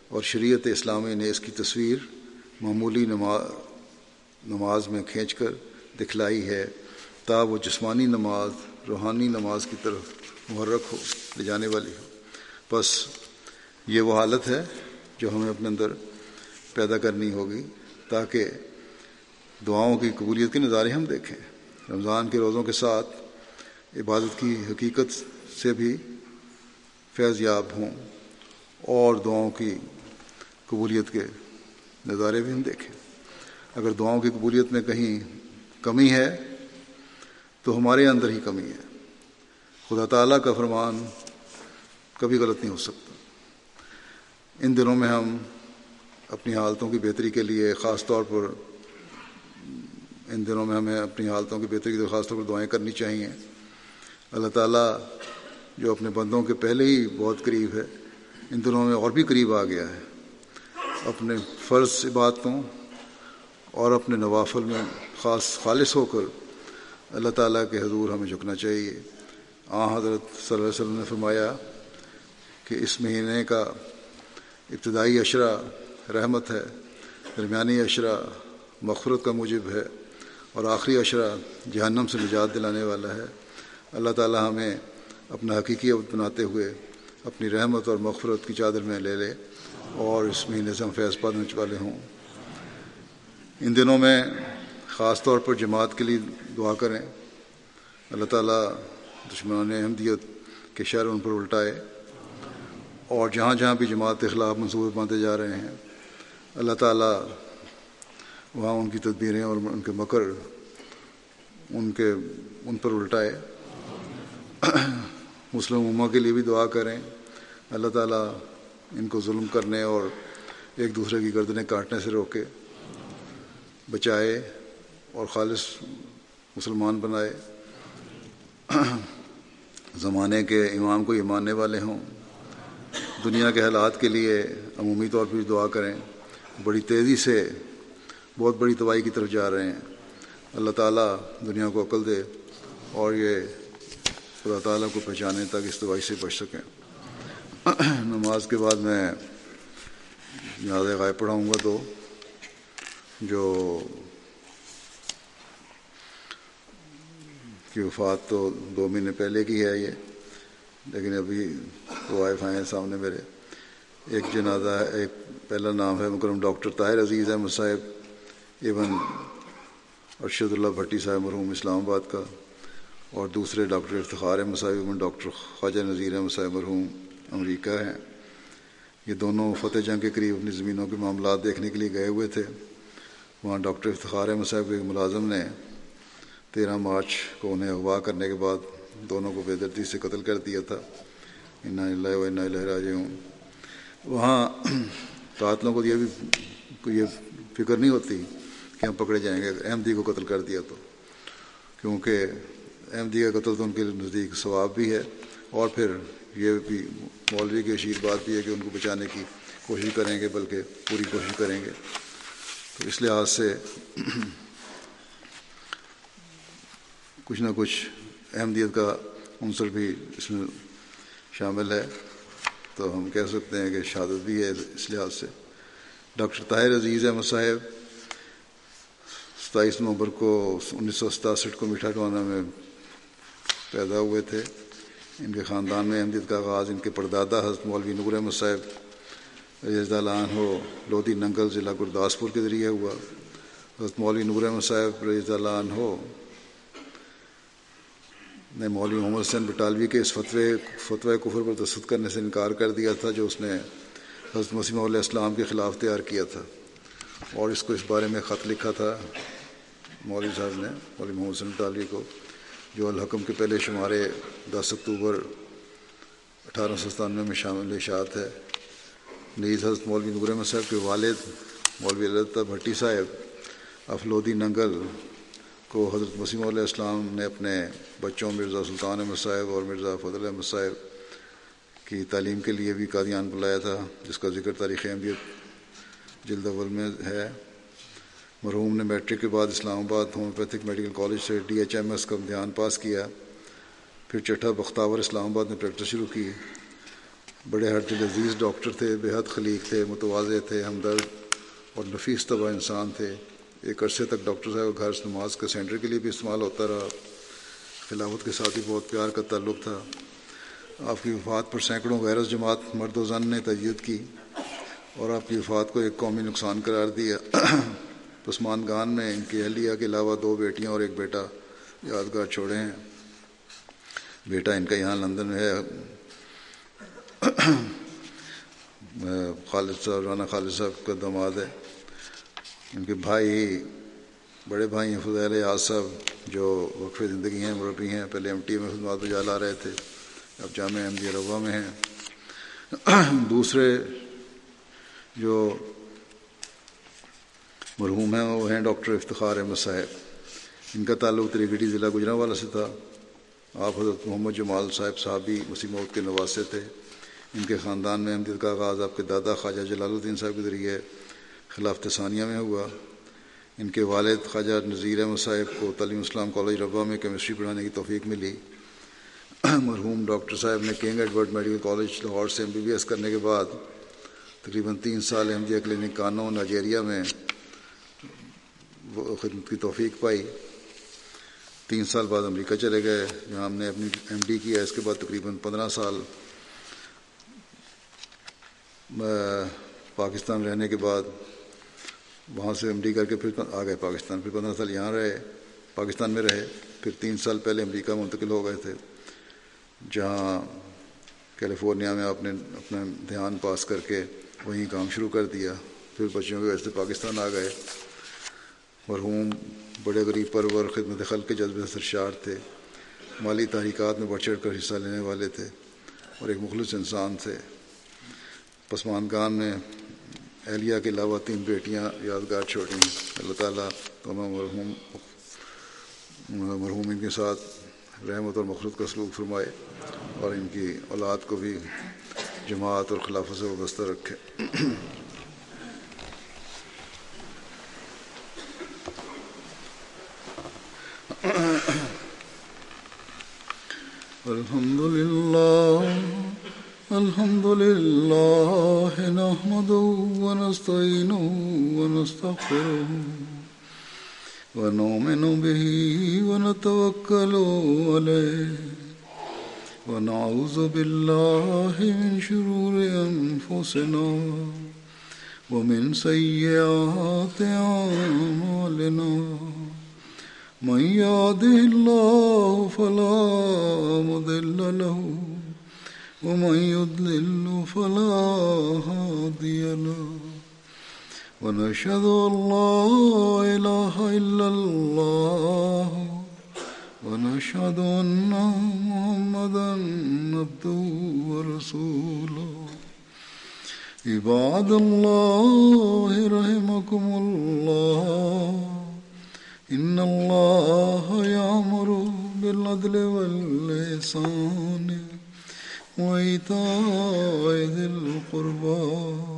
اور شریعت اسلامی نے اس کی تصویر معمولی نماز نماز میں کھینچ کر دکھلائی ہے تا وہ جسمانی نماز روحانی نماز کی طرف محرک ہو لے جانے والی ہو۔ بس یہ وہ حالت ہے جو ہمیں اپنے اندر پیدا کرنی ہوگی تاکہ دعاؤں کی قبولیت کے نظارے ہم دیکھیں، رمضان کے روزوں کے ساتھ عبادت کی حقیقت سے بھی فیض یاب ہوں اور دعاؤں کی قبولیت کے نظارے بھی ہم دیکھیں۔ اگر دعاؤں کی قبولیت میں کہیں کمی ہے تو ہمارے اندر ہی کمی ہے۔ خدا تعالیٰ کا فرمان کبھی غلط نہیں ہو سکتا۔ ان دنوں میں ہم اپنی حالتوں کی بہتری کے لیے خاص طور پر ان دنوں میں ہمیں اپنی حالتوں کی بہتری کے لیے خاص طور پر دعائیں کرنی چاہیے۔ اللہ تعالیٰ جو اپنے بندوں کے پہلے ہی بہت قریب ہے، ان دنوں میں اور بھی قریب آ گیا ہے۔ اپنے فرض عبادتوں اور اپنے نوافل میں خاص خالص ہو کر اللہ تعالیٰ کے حضور ہمیں جھکنا چاہیے۔ آن حضرت صلی اللہ علیہ وسلم نے فرمایا کہ اس مہینے کا ابتدائی عشرہ رحمت ہے، درمیانی عشرہ مغفرت کا موجب ہے اور آخری عشرہ جہنم سے نجات دلانے والا ہے۔ اللہ تعالیٰ ہمیں اپنا حقیقی عبد بناتے ہوئے اپنی رحمت اور مغفرت کی چادر میں لے لے اور اس مہینے سے ہم فیض پانے والے ہوں۔ ان دنوں میں خاص طور پر جماعت کے لیے دعا کریں۔ اللہ تعالیٰ دشمنان احمدیت کے شر ان پر الٹائے اور جہاں جہاں بھی جماعت کے خلاف منصوبے باندھے جا رہے ہیں، اللہ تعالیٰ وہاں ان کی تدبیریں اور ان کے مکر ان کے ان پر الٹائے۔ مسلم امہ کے لیے بھی دعا کریں، اللہ تعالیٰ ان کو ظلم کرنے اور ایک دوسرے کی گردنیں کاٹنے سے روکے، بچائے اور خالص مسلمان بنائے۔ زمانے کے امام کو یہ ماننے والے ہوں۔ دنیا کے حالات کے لیے عمومی طور پر دعا کریں، بڑی تیزی سے بہت بڑی تباہی کی طرف جا رہے ہیں۔ اللہ تعالیٰ دنیا کو عقل دے اور یہ خدا تعالیٰ کو پہچانے تاکہ اس تباہی سے بچ سکیں۔ نماز کے بعد میں جنازہ غائب پڑھاؤں گا تو جو کی وفات تو دو مہینے پہلے کی ہے یہ، لیکن ابھی وائف آئے ہیں سامنے میرے۔ ایک جنازہ ہے، ایک پہلا نام ہے مکرم ڈاکٹر طاہر عزیز احمد صاحب ایون ارشد اللہ بھٹی صاحب مرحوم اسلام آباد کا، اور دوسرے ڈاکٹر افتخار احمد صاحب ایون ڈاکٹر خواجہ نذیر احمد صاحب مرحوم امریکہ ہیں۔ یہ دونوں فتح جنگ کے قریب اپنی زمینوں کے معاملات دیکھنے کے لیے گئے ہوئے تھے۔ وہاں ڈاکٹر افتخار احمد صاحب کے ملازم نے تیرہ مارچ کو انہیں اغوا کرنے کے بعد دونوں کو بے دردی سے قتل کر دیا تھا۔ انا للہ و انا الیہ راجعون۔ وہاں قاتلوں کو یہ بھی کوئی یہ فکر نہیں ہوتی کہ ہم پکڑے جائیں گے اگر احمدی کو قتل کر دیا تو، کیونکہ احمدی کا قتل تو ان کے نزدیک ثواب بھی ہے، اور پھر یہ بھی مولوی کی اشیر بات بھی ہے کہ ان کو بچانے کی کوشش کریں گے، بلکہ پوری کوشش کریں گے۔ تو اس لحاظ سے کچھ نہ کچھ احمدیت کا عنصر بھی اس میں شامل ہے، تو ہم کہہ سکتے ہیں کہ شہادت بھی ہے اس لحاظ سے۔ ڈاکٹر طاہر عزیز احمد صاحب ستائیس نومبر کو انیس سو ستاسٹھ کو میٹھا ٹوانا میں پیدا ہوئے تھے۔ ان کے خاندان میں احمدیت کا آغاز ان کے پردادا حضرت مولوی نور احمد صاحب رضی اللہ عنہ لودھی ننگل ضلع گرداسپور کے ذریعے ہوا۔ حضرت مولوی نور احمد صاحب رضی اللہ عنہ نے مولوی محمد حسین بٹالوی کے اس فتوے فتوی کفر پر تشدد کرنے سے انکار کر دیا تھا جو اس نے حضرت مسیح علیہ السلام کے خلاف تیار کیا تھا، اور اس کو اس بارے میں خط لکھا تھا مولوی صاحب نے مولوی محمد حسین بٹالوی کو، جو الحکم کے پہلے شمارے دس اکتوبر اٹھارہ سو ستانوے میں شامل اشاعت ہے۔ نیز حضرت مولوی نور احمد صاحب کے والد مولوی اللہ بھٹی صاحب افلودی ننگل کو حضرت مسیح علیہ السلام نے اپنے بچوں مرزا سلطان احمد صاحب اور مرزا فضل احمد صاحب کی تعلیم کے لیے بھی قادیان بلایا تھا، جس کا ذکر تاریخ احمدیت جلد اول میں ہے۔ مرحوم نے میٹرک کے بعد Islamabad homeopathic medical college سے ڈی ایچ ایم ایس کا امتحان پاس کیا، پھر چٹھا بختاور اسلام آباد میں پریکٹس شروع کی۔ بڑے ہر دل عزیز ڈاکٹر تھے، بے حد خلیق تھے، متواضع تھے، ہمدرد اور نفیس طبع انسان تھے۔ ایک عرصے تک ڈاکٹر صاحب کا گھر نماز کے سینٹر کے لیے بھی استعمال ہوتا رہا۔ خلافت کے ساتھ ہی بہت پیار کا تعلق تھا۔ آپ کی وفات پر سینکڑوں غیرت جماعت مرد و زن نے تجدید کی اور آپ کی وفات کو ایک قومی نقصان قرار دیا۔ پسماندگان میں ان کی اہلیہ کے علاوہ دو بیٹیاں اور ایک بیٹا یادگار چھوڑے ہیں۔ بیٹا ان کا یہاں لندن میں ہے، خالد صاحب، رانا خالد صاحب کا داماد ہے۔ ان کے بھائی، بڑے بھائی ہیں فضیل یاز صاحب، جو وقف زندگی ہیں، مربی ہیں، پہلے ایم ٹی اے میں خدمات بجا لا رہے تھے، اب جامعہ احمدیہ روا میں ہیں۔ دوسرے جو مرحوم ہیں وہ ہیں ڈاکٹر افتخار احمد صاحب۔ ان کا تعلق تریگٹی ضلع گجرانوالہ سے تھا۔ آپ حضرت محمد جمال صاحب صحابی مسیح موعود کے نواسے تھے۔ ان کے خاندان میں احمدیت کا آغاز آپ کے دادا خواجہ جلال الدین صاحب کے ذریعے خلافت ثانیہ میں ہوا۔ ان کے والد خواجہ نذیر احمد صاحب کو تعلیم اسلام کالج ربا میں کیمسٹری پڑھانے کی توفیق ملی۔ مرحوم ڈاکٹر صاحب نے king Edward medical college Lahore سے ایم بی بی ایس کرنے کے بعد تقریباً تین سال احمدیہ کلینک کانو نائجیریا میں خدمت کی توفیق پائی۔ تین سال بعد امریکہ چلے گئے جہاں ہم نے اپنی ایم ڈی کیا۔ اس کے بعد تقریباً پندرہ سال پاکستان رہنے کے بعد وہاں سے ایم ڈی کر کے پھر آ گئے پاکستان، پھر پندرہ سال یہاں رہے، پاکستان میں رہے، پھر تین سال پہلے امریکہ منتقل ہو گئے تھے، جہاں کیلیفورنیا میں آپ نے اپنا دھیان پاس کر کے وہیں کام شروع کر دیا۔ پھر بچیوں کی وجہ سے پاکستان آ گئے۔ مرحوم بڑے غریب پرور، خدمت خلق کے جذبے سے سرشار تھے، مالی تحریکات میں بڑھ چڑھ کر حصہ لینے والے تھے اور ایک مخلص انسان تھے۔ پسماندگان میں اہلیہ کے علاوہ تین بیٹیاں یادگار چھوڑی ہیں۔ اللہ تعالیٰ تمام مرحوم مرحوم ان کے ساتھ رحمت اور مغفرت کا سلوک فرمائے اور ان کی اولاد کو بھی جماعت اور خلافت سے وابستہ رکھے۔ الحمد للہ الحمد للہ نحمده ونستعینه ونستغفره ونؤمن به ونتوکل علیہ ونعوذ باللہ من شرور انفسنا ومن سیئات اعمالنا من يهده الله فلا مضل له ومن يضلل فلا هادي له ونشهد أن لا إله إلا الله ونشهد أن محمدا عبده ورسوله عباد الله رحمكم الله إن الله يأمر بالعدل والإحسان وإيتاء ذي القربى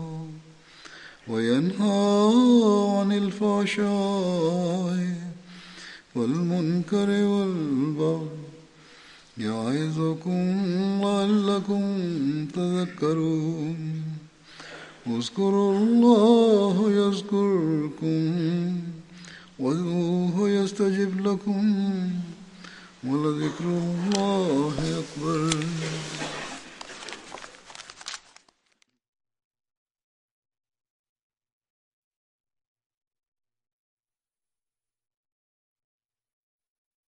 وينهى عن الفحشاء والمنكر والبغي يعظكم لعلكم تذكرون اذكروا الله يذكركم وادعوه يستجب لكم ولذكر الله أكبر.